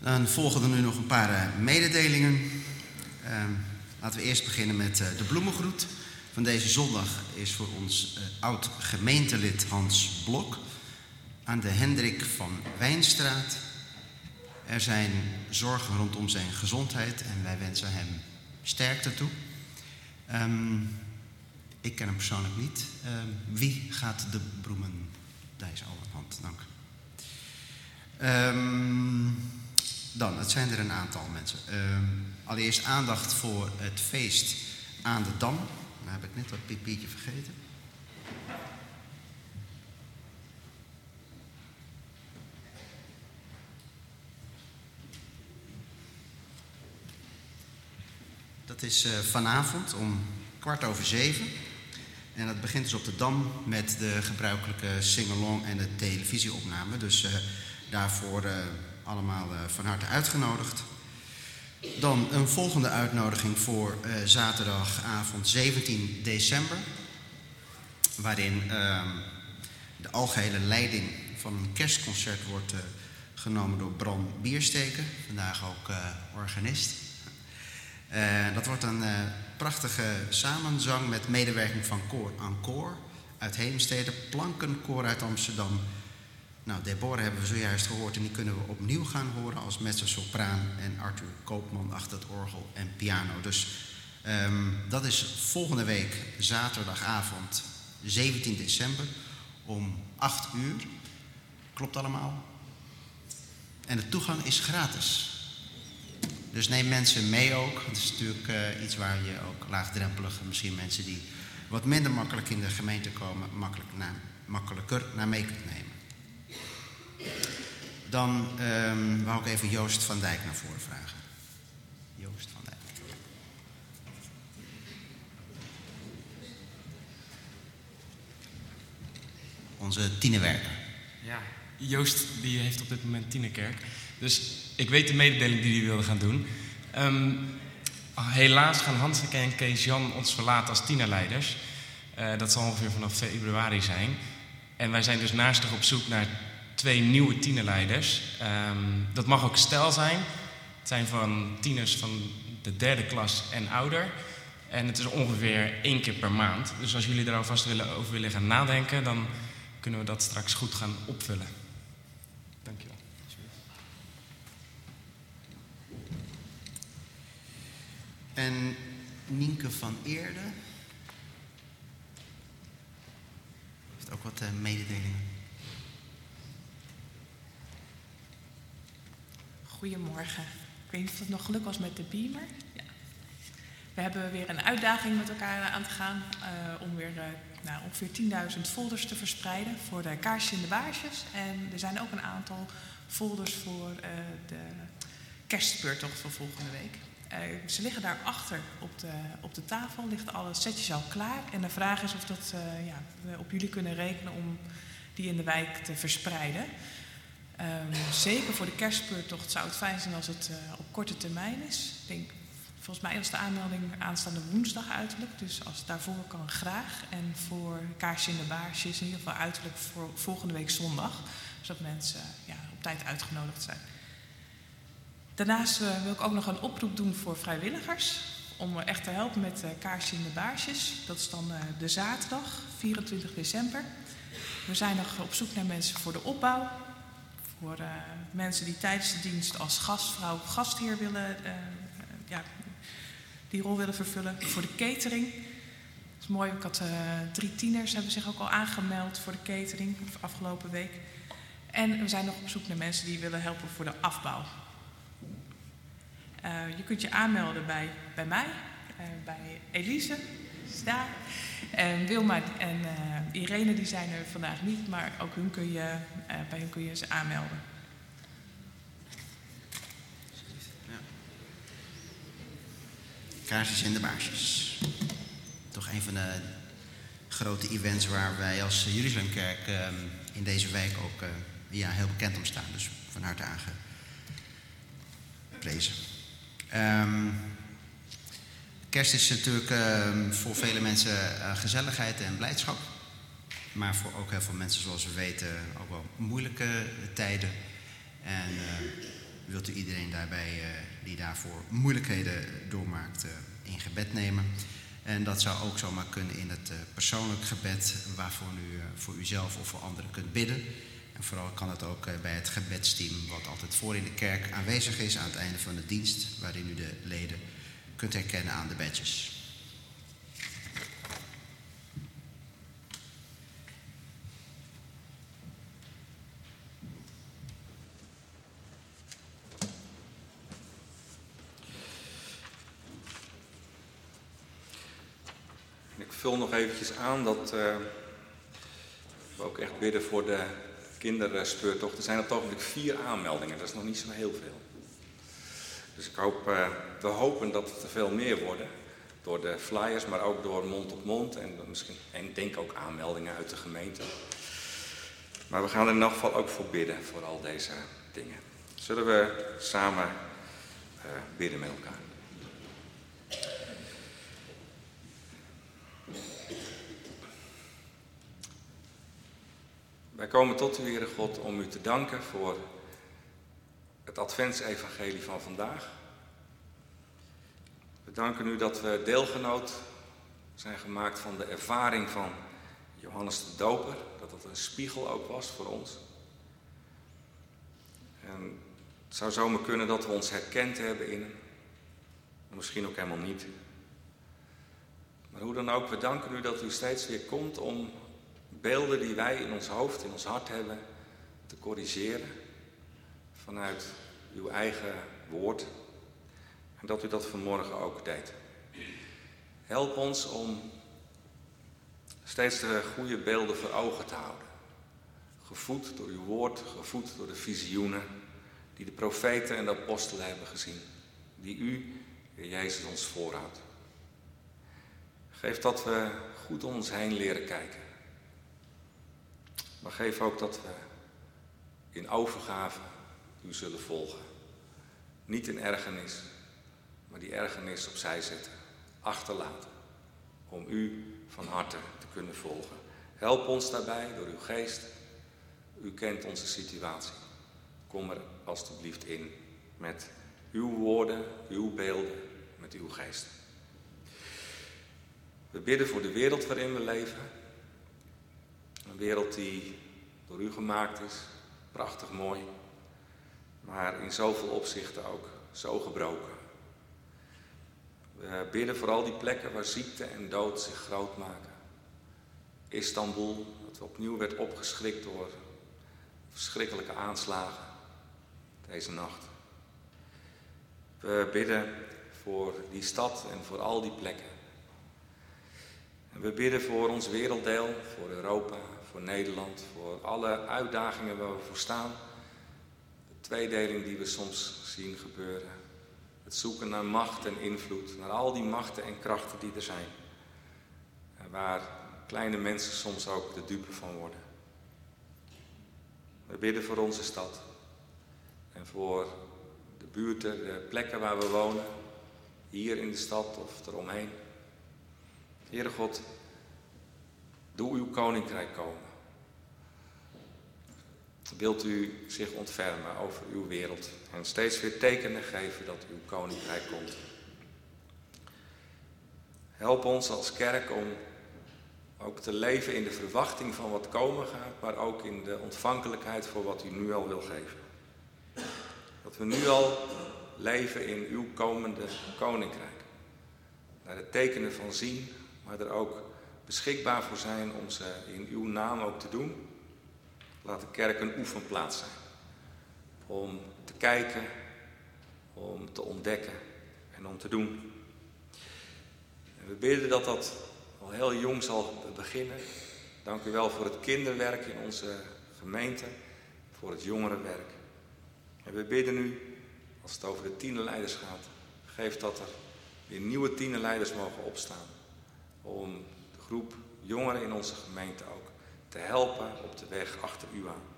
Dan volgen er nu nog een paar mededelingen. Laten we eerst beginnen met de bloemengroet. Van deze zondag is voor ons oud-gemeentelid Hans Blok aan de Hendrik van Wijnstraat. Er zijn zorgen rondom zijn gezondheid en wij wensen hem sterkte toe. Ik ken hem persoonlijk niet. Wie gaat de bloemen? Daar is al een hand, dank. Dan, het zijn er een aantal mensen. Allereerst aandacht voor het feest aan de Dam. Daar heb ik net dat papiertje vergeten. Dat is vanavond om 6:15. En dat begint dus op de Dam met de gebruikelijke sing-along en de televisieopname. Dus daarvoor allemaal van harte uitgenodigd. Dan een volgende uitnodiging voor zaterdagavond 17 december. Waarin de algehele leiding van een kerstconcert wordt genomen door Bram Biersteken. Vandaag ook organist. Dat wordt een prachtige samenzang met medewerking van Koor Encore uit Heemstede, Plankenkoor uit Amsterdam. Nou, Deborah hebben we zojuist gehoord en die kunnen we opnieuw gaan horen als mezzo-sopraan en Arthur Koopman achter het orgel en piano. Dus dat is volgende week zaterdagavond 17 december om 8:00. Klopt allemaal? En de toegang is gratis. Dus neem mensen mee ook. Het is natuurlijk iets waar je ook laagdrempelig, misschien mensen die wat minder makkelijk in de gemeente komen, makkelijker naar mee kunt nemen. Dan wou ik even Joost van Dijk naar voren vragen. Joost van Dijk. Onze tienerwerker. Ja, Joost die heeft op dit moment tienerkerk. Dus ik weet de mededeling die hij wilde gaan doen. Helaas gaan Hanseke en Kees-Jan ons verlaten als tienerleiders. Dat zal ongeveer vanaf februari zijn. En wij zijn dus naastig op zoek naar 2 nieuwe tienerleiders. Dat mag ook stel zijn. Het zijn van tieners van de 3e klas en ouder. En het is ongeveer 1 keer per maand. Dus als jullie daar alvast over willen gaan nadenken, dan kunnen we dat straks goed gaan opvullen. Dankjewel. En Nienke van Eerde heeft ook wat mededelingen. Goedemorgen. Ik weet niet of het nog geluk was met de beamer. Ja. We hebben weer een uitdaging met elkaar aan te gaan om weer ongeveer 10.000 folders te verspreiden voor de kaarsjes en de baarsjes. En er zijn ook een aantal folders voor de kerstspeurtocht van volgende week. Ze liggen daarachter op de tafel, liggen alle setjes al klaar. En de vraag is of we op jullie kunnen rekenen om die in de wijk te verspreiden. Zeker voor de kerstspeurtocht zou het fijn zijn als het op korte termijn is. Ik denk, volgens mij is de aanmelding aanstaande woensdag uiterlijk. Dus als het daarvoor kan, graag. En voor kaarsje in de baarsjes in ieder geval uiterlijk voor volgende week zondag. Zodat mensen op tijd uitgenodigd zijn. Daarnaast wil ik ook nog een oproep doen voor vrijwilligers. Om echt te helpen met kaarsje in de baarsjes. Dat is dan de zaterdag, 24 december. We zijn nog op zoek naar mensen voor de opbouw. Voor mensen die tijdens de dienst als gastvrouw of gastheer die rol willen vervullen. Voor de catering. Dat is mooi, ik had 3 tieners hebben zich ook al aangemeld voor de catering afgelopen week. En we zijn nog op zoek naar mensen die willen helpen voor de afbouw. Je kunt je aanmelden bij mij, bij Elise, is daar. En Wilma en Irene die zijn er vandaag niet, maar ook bij hun kun je ze aanmelden. Ja. Kaarsjes en de baarsjes. Toch een van de grote events waar wij als Jeruzalemkerk in deze wijk ook heel bekend om staan. Dus van harte aangeprezen. Kerst is natuurlijk voor vele mensen gezelligheid en blijdschap. Maar voor ook heel veel mensen, zoals we weten, ook wel moeilijke tijden. En wilt u iedereen daarbij die daarvoor moeilijkheden doormaakt in gebed nemen. En dat zou ook zomaar kunnen in het persoonlijk gebed waarvoor u voor uzelf of voor anderen kunt bidden. En vooral kan het ook bij het gebedsteam wat altijd voor in de kerk aanwezig is aan het einde van de dienst, waarin u de leden kunt herkennen aan de badges. Ik vul nog eventjes aan dat we ook echt bidden voor de kinderspeurtocht. Er zijn op het ogenblik 4 aanmeldingen, dat is nog niet zo heel veel. Dus we hopen dat het er veel meer worden. Door de flyers, maar ook door mond op mond. En denk ook aanmeldingen uit de gemeente. Maar we gaan er in elk geval ook voor bidden, voor al deze dingen. Zullen we samen bidden met elkaar? Wij komen tot u, Heere God, om u te danken voor het Adventsevangelie van vandaag. We danken u dat we deelgenoot zijn gemaakt van de ervaring van Johannes de Doper. Dat het een spiegel ook was voor ons. En het zou zomaar kunnen dat we ons herkend hebben in hem. Misschien ook helemaal niet. Maar hoe dan ook, we danken u dat u steeds weer komt om beelden die wij in ons hoofd, in ons hart hebben, te corrigeren vanuit uw eigen woord. En dat u dat vanmorgen ook deed. Help ons om steeds de goede beelden voor ogen te houden. Gevoed door uw woord, gevoed door de visioenen die de profeten en de apostelen hebben gezien. Die u, Heer Jezus, ons voorhoudt. Geef dat we goed om ons heen leren kijken. Maar geef ook dat we in overgave u zullen volgen. Niet in ergernis, maar die ergernis opzij zetten, achterlaten. Om u van harte te kunnen volgen. Help ons daarbij door uw geest. U kent onze situatie. Kom er alstublieft in met uw woorden, uw beelden, met uw geest. We bidden voor de wereld waarin we leven. Een wereld die door u gemaakt is, prachtig mooi, maar in zoveel opzichten ook zo gebroken. We bidden voor al die plekken waar ziekte en dood zich groot maken. Istanbul, dat opnieuw werd opgeschrikt door verschrikkelijke aanslagen deze nacht. We bidden voor die stad en voor al die plekken. En we bidden voor ons werelddeel, voor Europa, voor Nederland, voor alle uitdagingen waar we voor staan. De tweedeling die we soms zien gebeuren. Het zoeken naar macht en invloed, naar al die machten en krachten die er zijn. En waar kleine mensen soms ook de dupe van worden. We bidden voor onze stad. En voor de buurten, de plekken waar we wonen. Hier in de stad of eromheen. Heere God, doe uw koninkrijk komen. Wilt u zich ontfermen over uw wereld en steeds weer tekenen geven dat uw koninkrijk komt. Help ons als kerk om ook te leven in de verwachting van wat komen gaat, maar ook in de ontvankelijkheid voor wat u nu al wil geven. Dat we nu al leven in uw komende koninkrijk. Daar de tekenen van zien, maar er ook beschikbaar voor zijn om ze in uw naam ook te doen. Laat de kerk een oefenplaats zijn. Om te kijken, om te ontdekken en om te doen. En we bidden dat dat al heel jong zal beginnen. Dank u wel voor het kinderwerk in onze gemeente, voor het jongerenwerk. En we bidden u, als het over de tienerleiders gaat, geef dat er weer nieuwe tienerleiders mogen opstaan. Om de groep jongeren in onze gemeente ook te helpen op de weg achter u aan.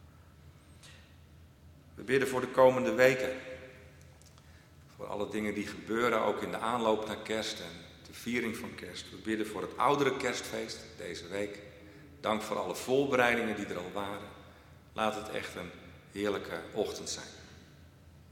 We bidden voor de komende weken. Voor alle dingen die gebeuren, ook in de aanloop naar kerst en de viering van kerst. We bidden voor het oudere kerstfeest deze week. Dank voor alle voorbereidingen die er al waren. Laat het echt een heerlijke ochtend zijn.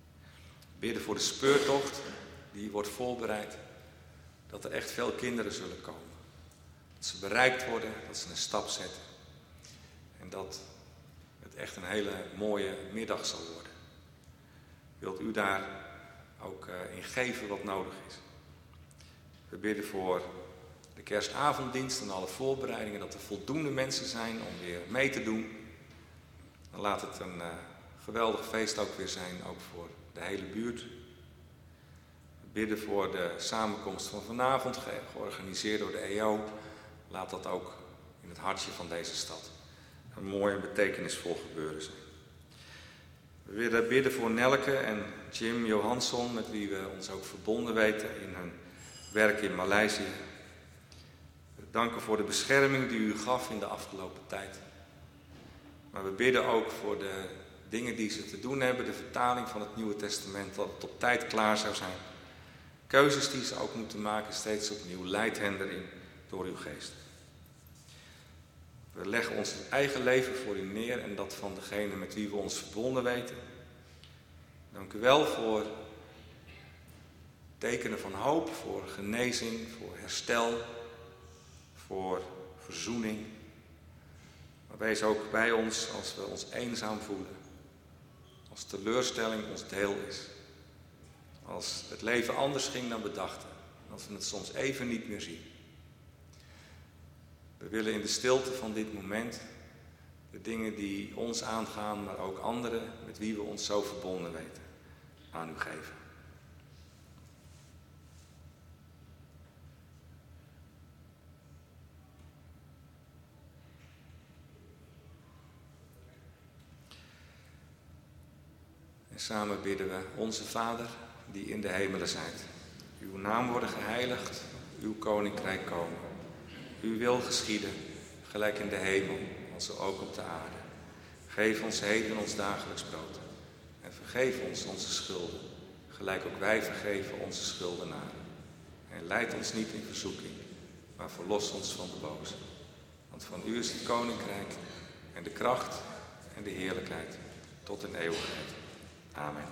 Bidden voor de speurtocht die wordt voorbereid. Dat er echt veel kinderen zullen komen. Dat ze bereikt worden, dat ze een stap zetten. En dat het echt een hele mooie middag zal worden. Wilt u daar ook in geven wat nodig is? We bidden voor de kerstavonddienst en alle voorbereidingen, dat er voldoende mensen zijn om weer mee te doen. Dan laat het een geweldig feest ook weer zijn, ook voor de hele buurt. We bidden voor de samenkomst van vanavond, georganiseerd door de EO. Laat dat ook in het hartje van deze stad een mooi en betekenisvol gebeuren zijn. We willen bidden voor Nelke en Jim Johansson, met wie we ons ook verbonden weten in hun werk in Maleisië. We danken voor de bescherming die u gaf in de afgelopen tijd. Maar we bidden ook voor de dingen die ze te doen hebben, de vertaling van het Nieuwe Testament, dat het op tijd klaar zou zijn. Keuzes die ze ook moeten maken, steeds opnieuw. Leid hen erin door uw geest. We leggen ons eigen leven voor u neer en dat van degene met wie we ons verbonden weten. Dank u wel voor tekenen van hoop, voor genezing, voor herstel, voor verzoening. Maar wees ook bij ons als we ons eenzaam voelen. Als teleurstelling ons deel is. Als het leven anders ging dan we dachten. Als we het soms even niet meer zien. We willen in de stilte van dit moment de dingen die ons aangaan, maar ook anderen met wie we ons zo verbonden weten, aan u geven. En samen bidden we: Onze Vader, die in de hemelen zijt. Uw naam worden geheiligd, uw koninkrijk komen. Uw wil geschieden, gelijk in de hemel, als ook op de aarde. Geef ons heden ons dagelijks brood. En vergeef ons onze schulden, gelijk ook wij vergeven onze schuldenaren. En leid ons niet in verzoeking, maar verlos ons van de boze. Want van u is het koninkrijk en de kracht en de heerlijkheid tot in eeuwigheid. Amen.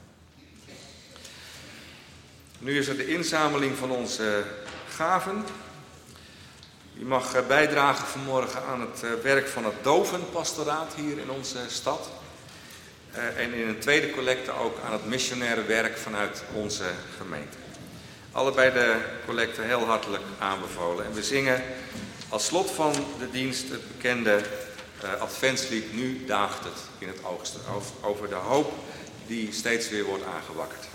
Nu is er de inzameling van onze gaven. U mag bijdragen vanmorgen aan het werk van het dovenpastoraat hier in onze stad. En in een tweede collecte ook aan het missionaire werk vanuit onze gemeente. Allebei de collecten heel hartelijk aanbevolen. En we zingen als slot van de dienst het bekende adventslied Nu daagt het in het oogsten. Over de hoop die steeds weer wordt aangewakkerd.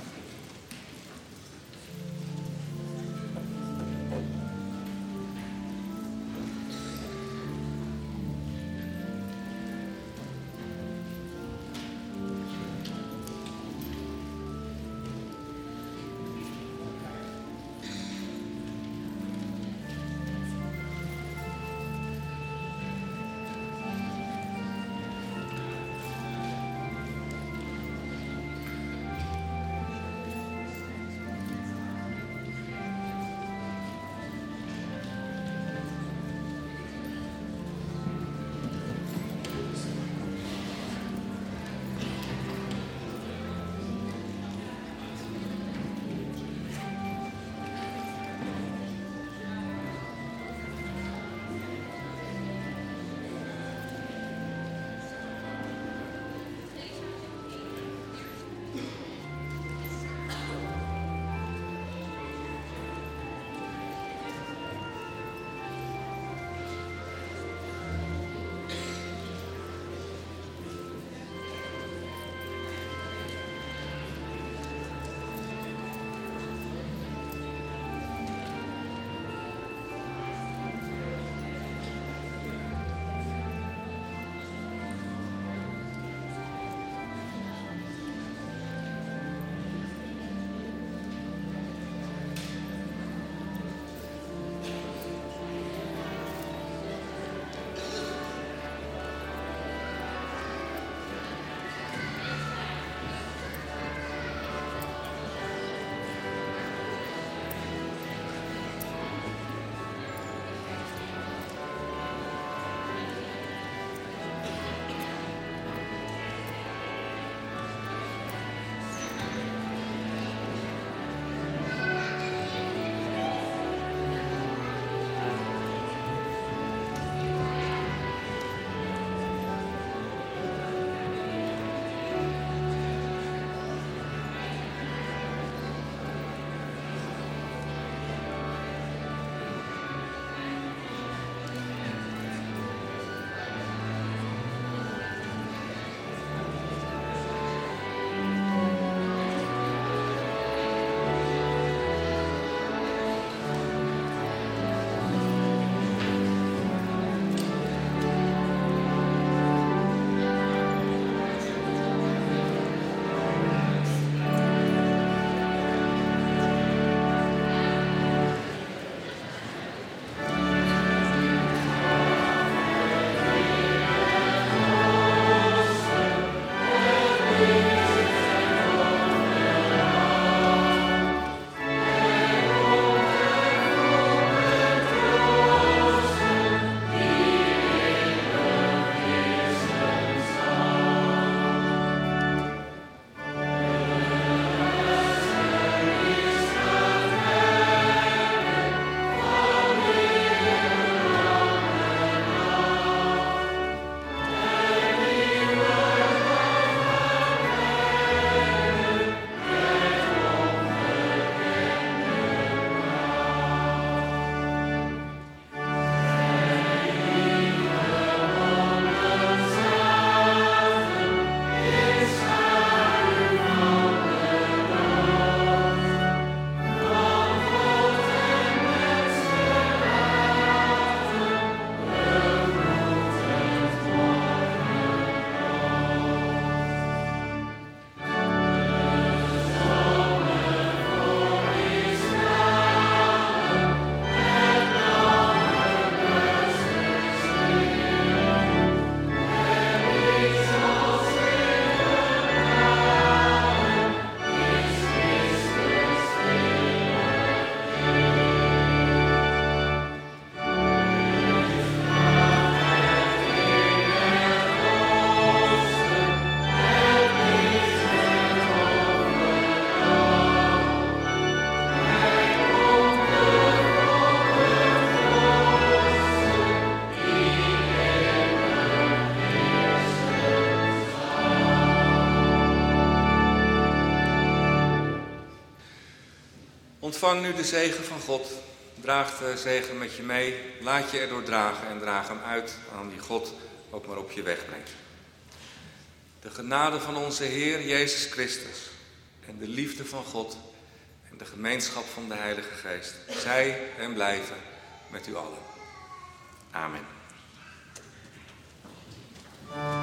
Ontvang nu de zegen van God. Draag de zegen met je mee. Laat je erdoor dragen en draag hem uit aan die God ook maar op je weg brengt. De genade van onze Heer Jezus Christus en de liefde van God en de gemeenschap van de Heilige Geest, zij en blijven met u allen. Amen.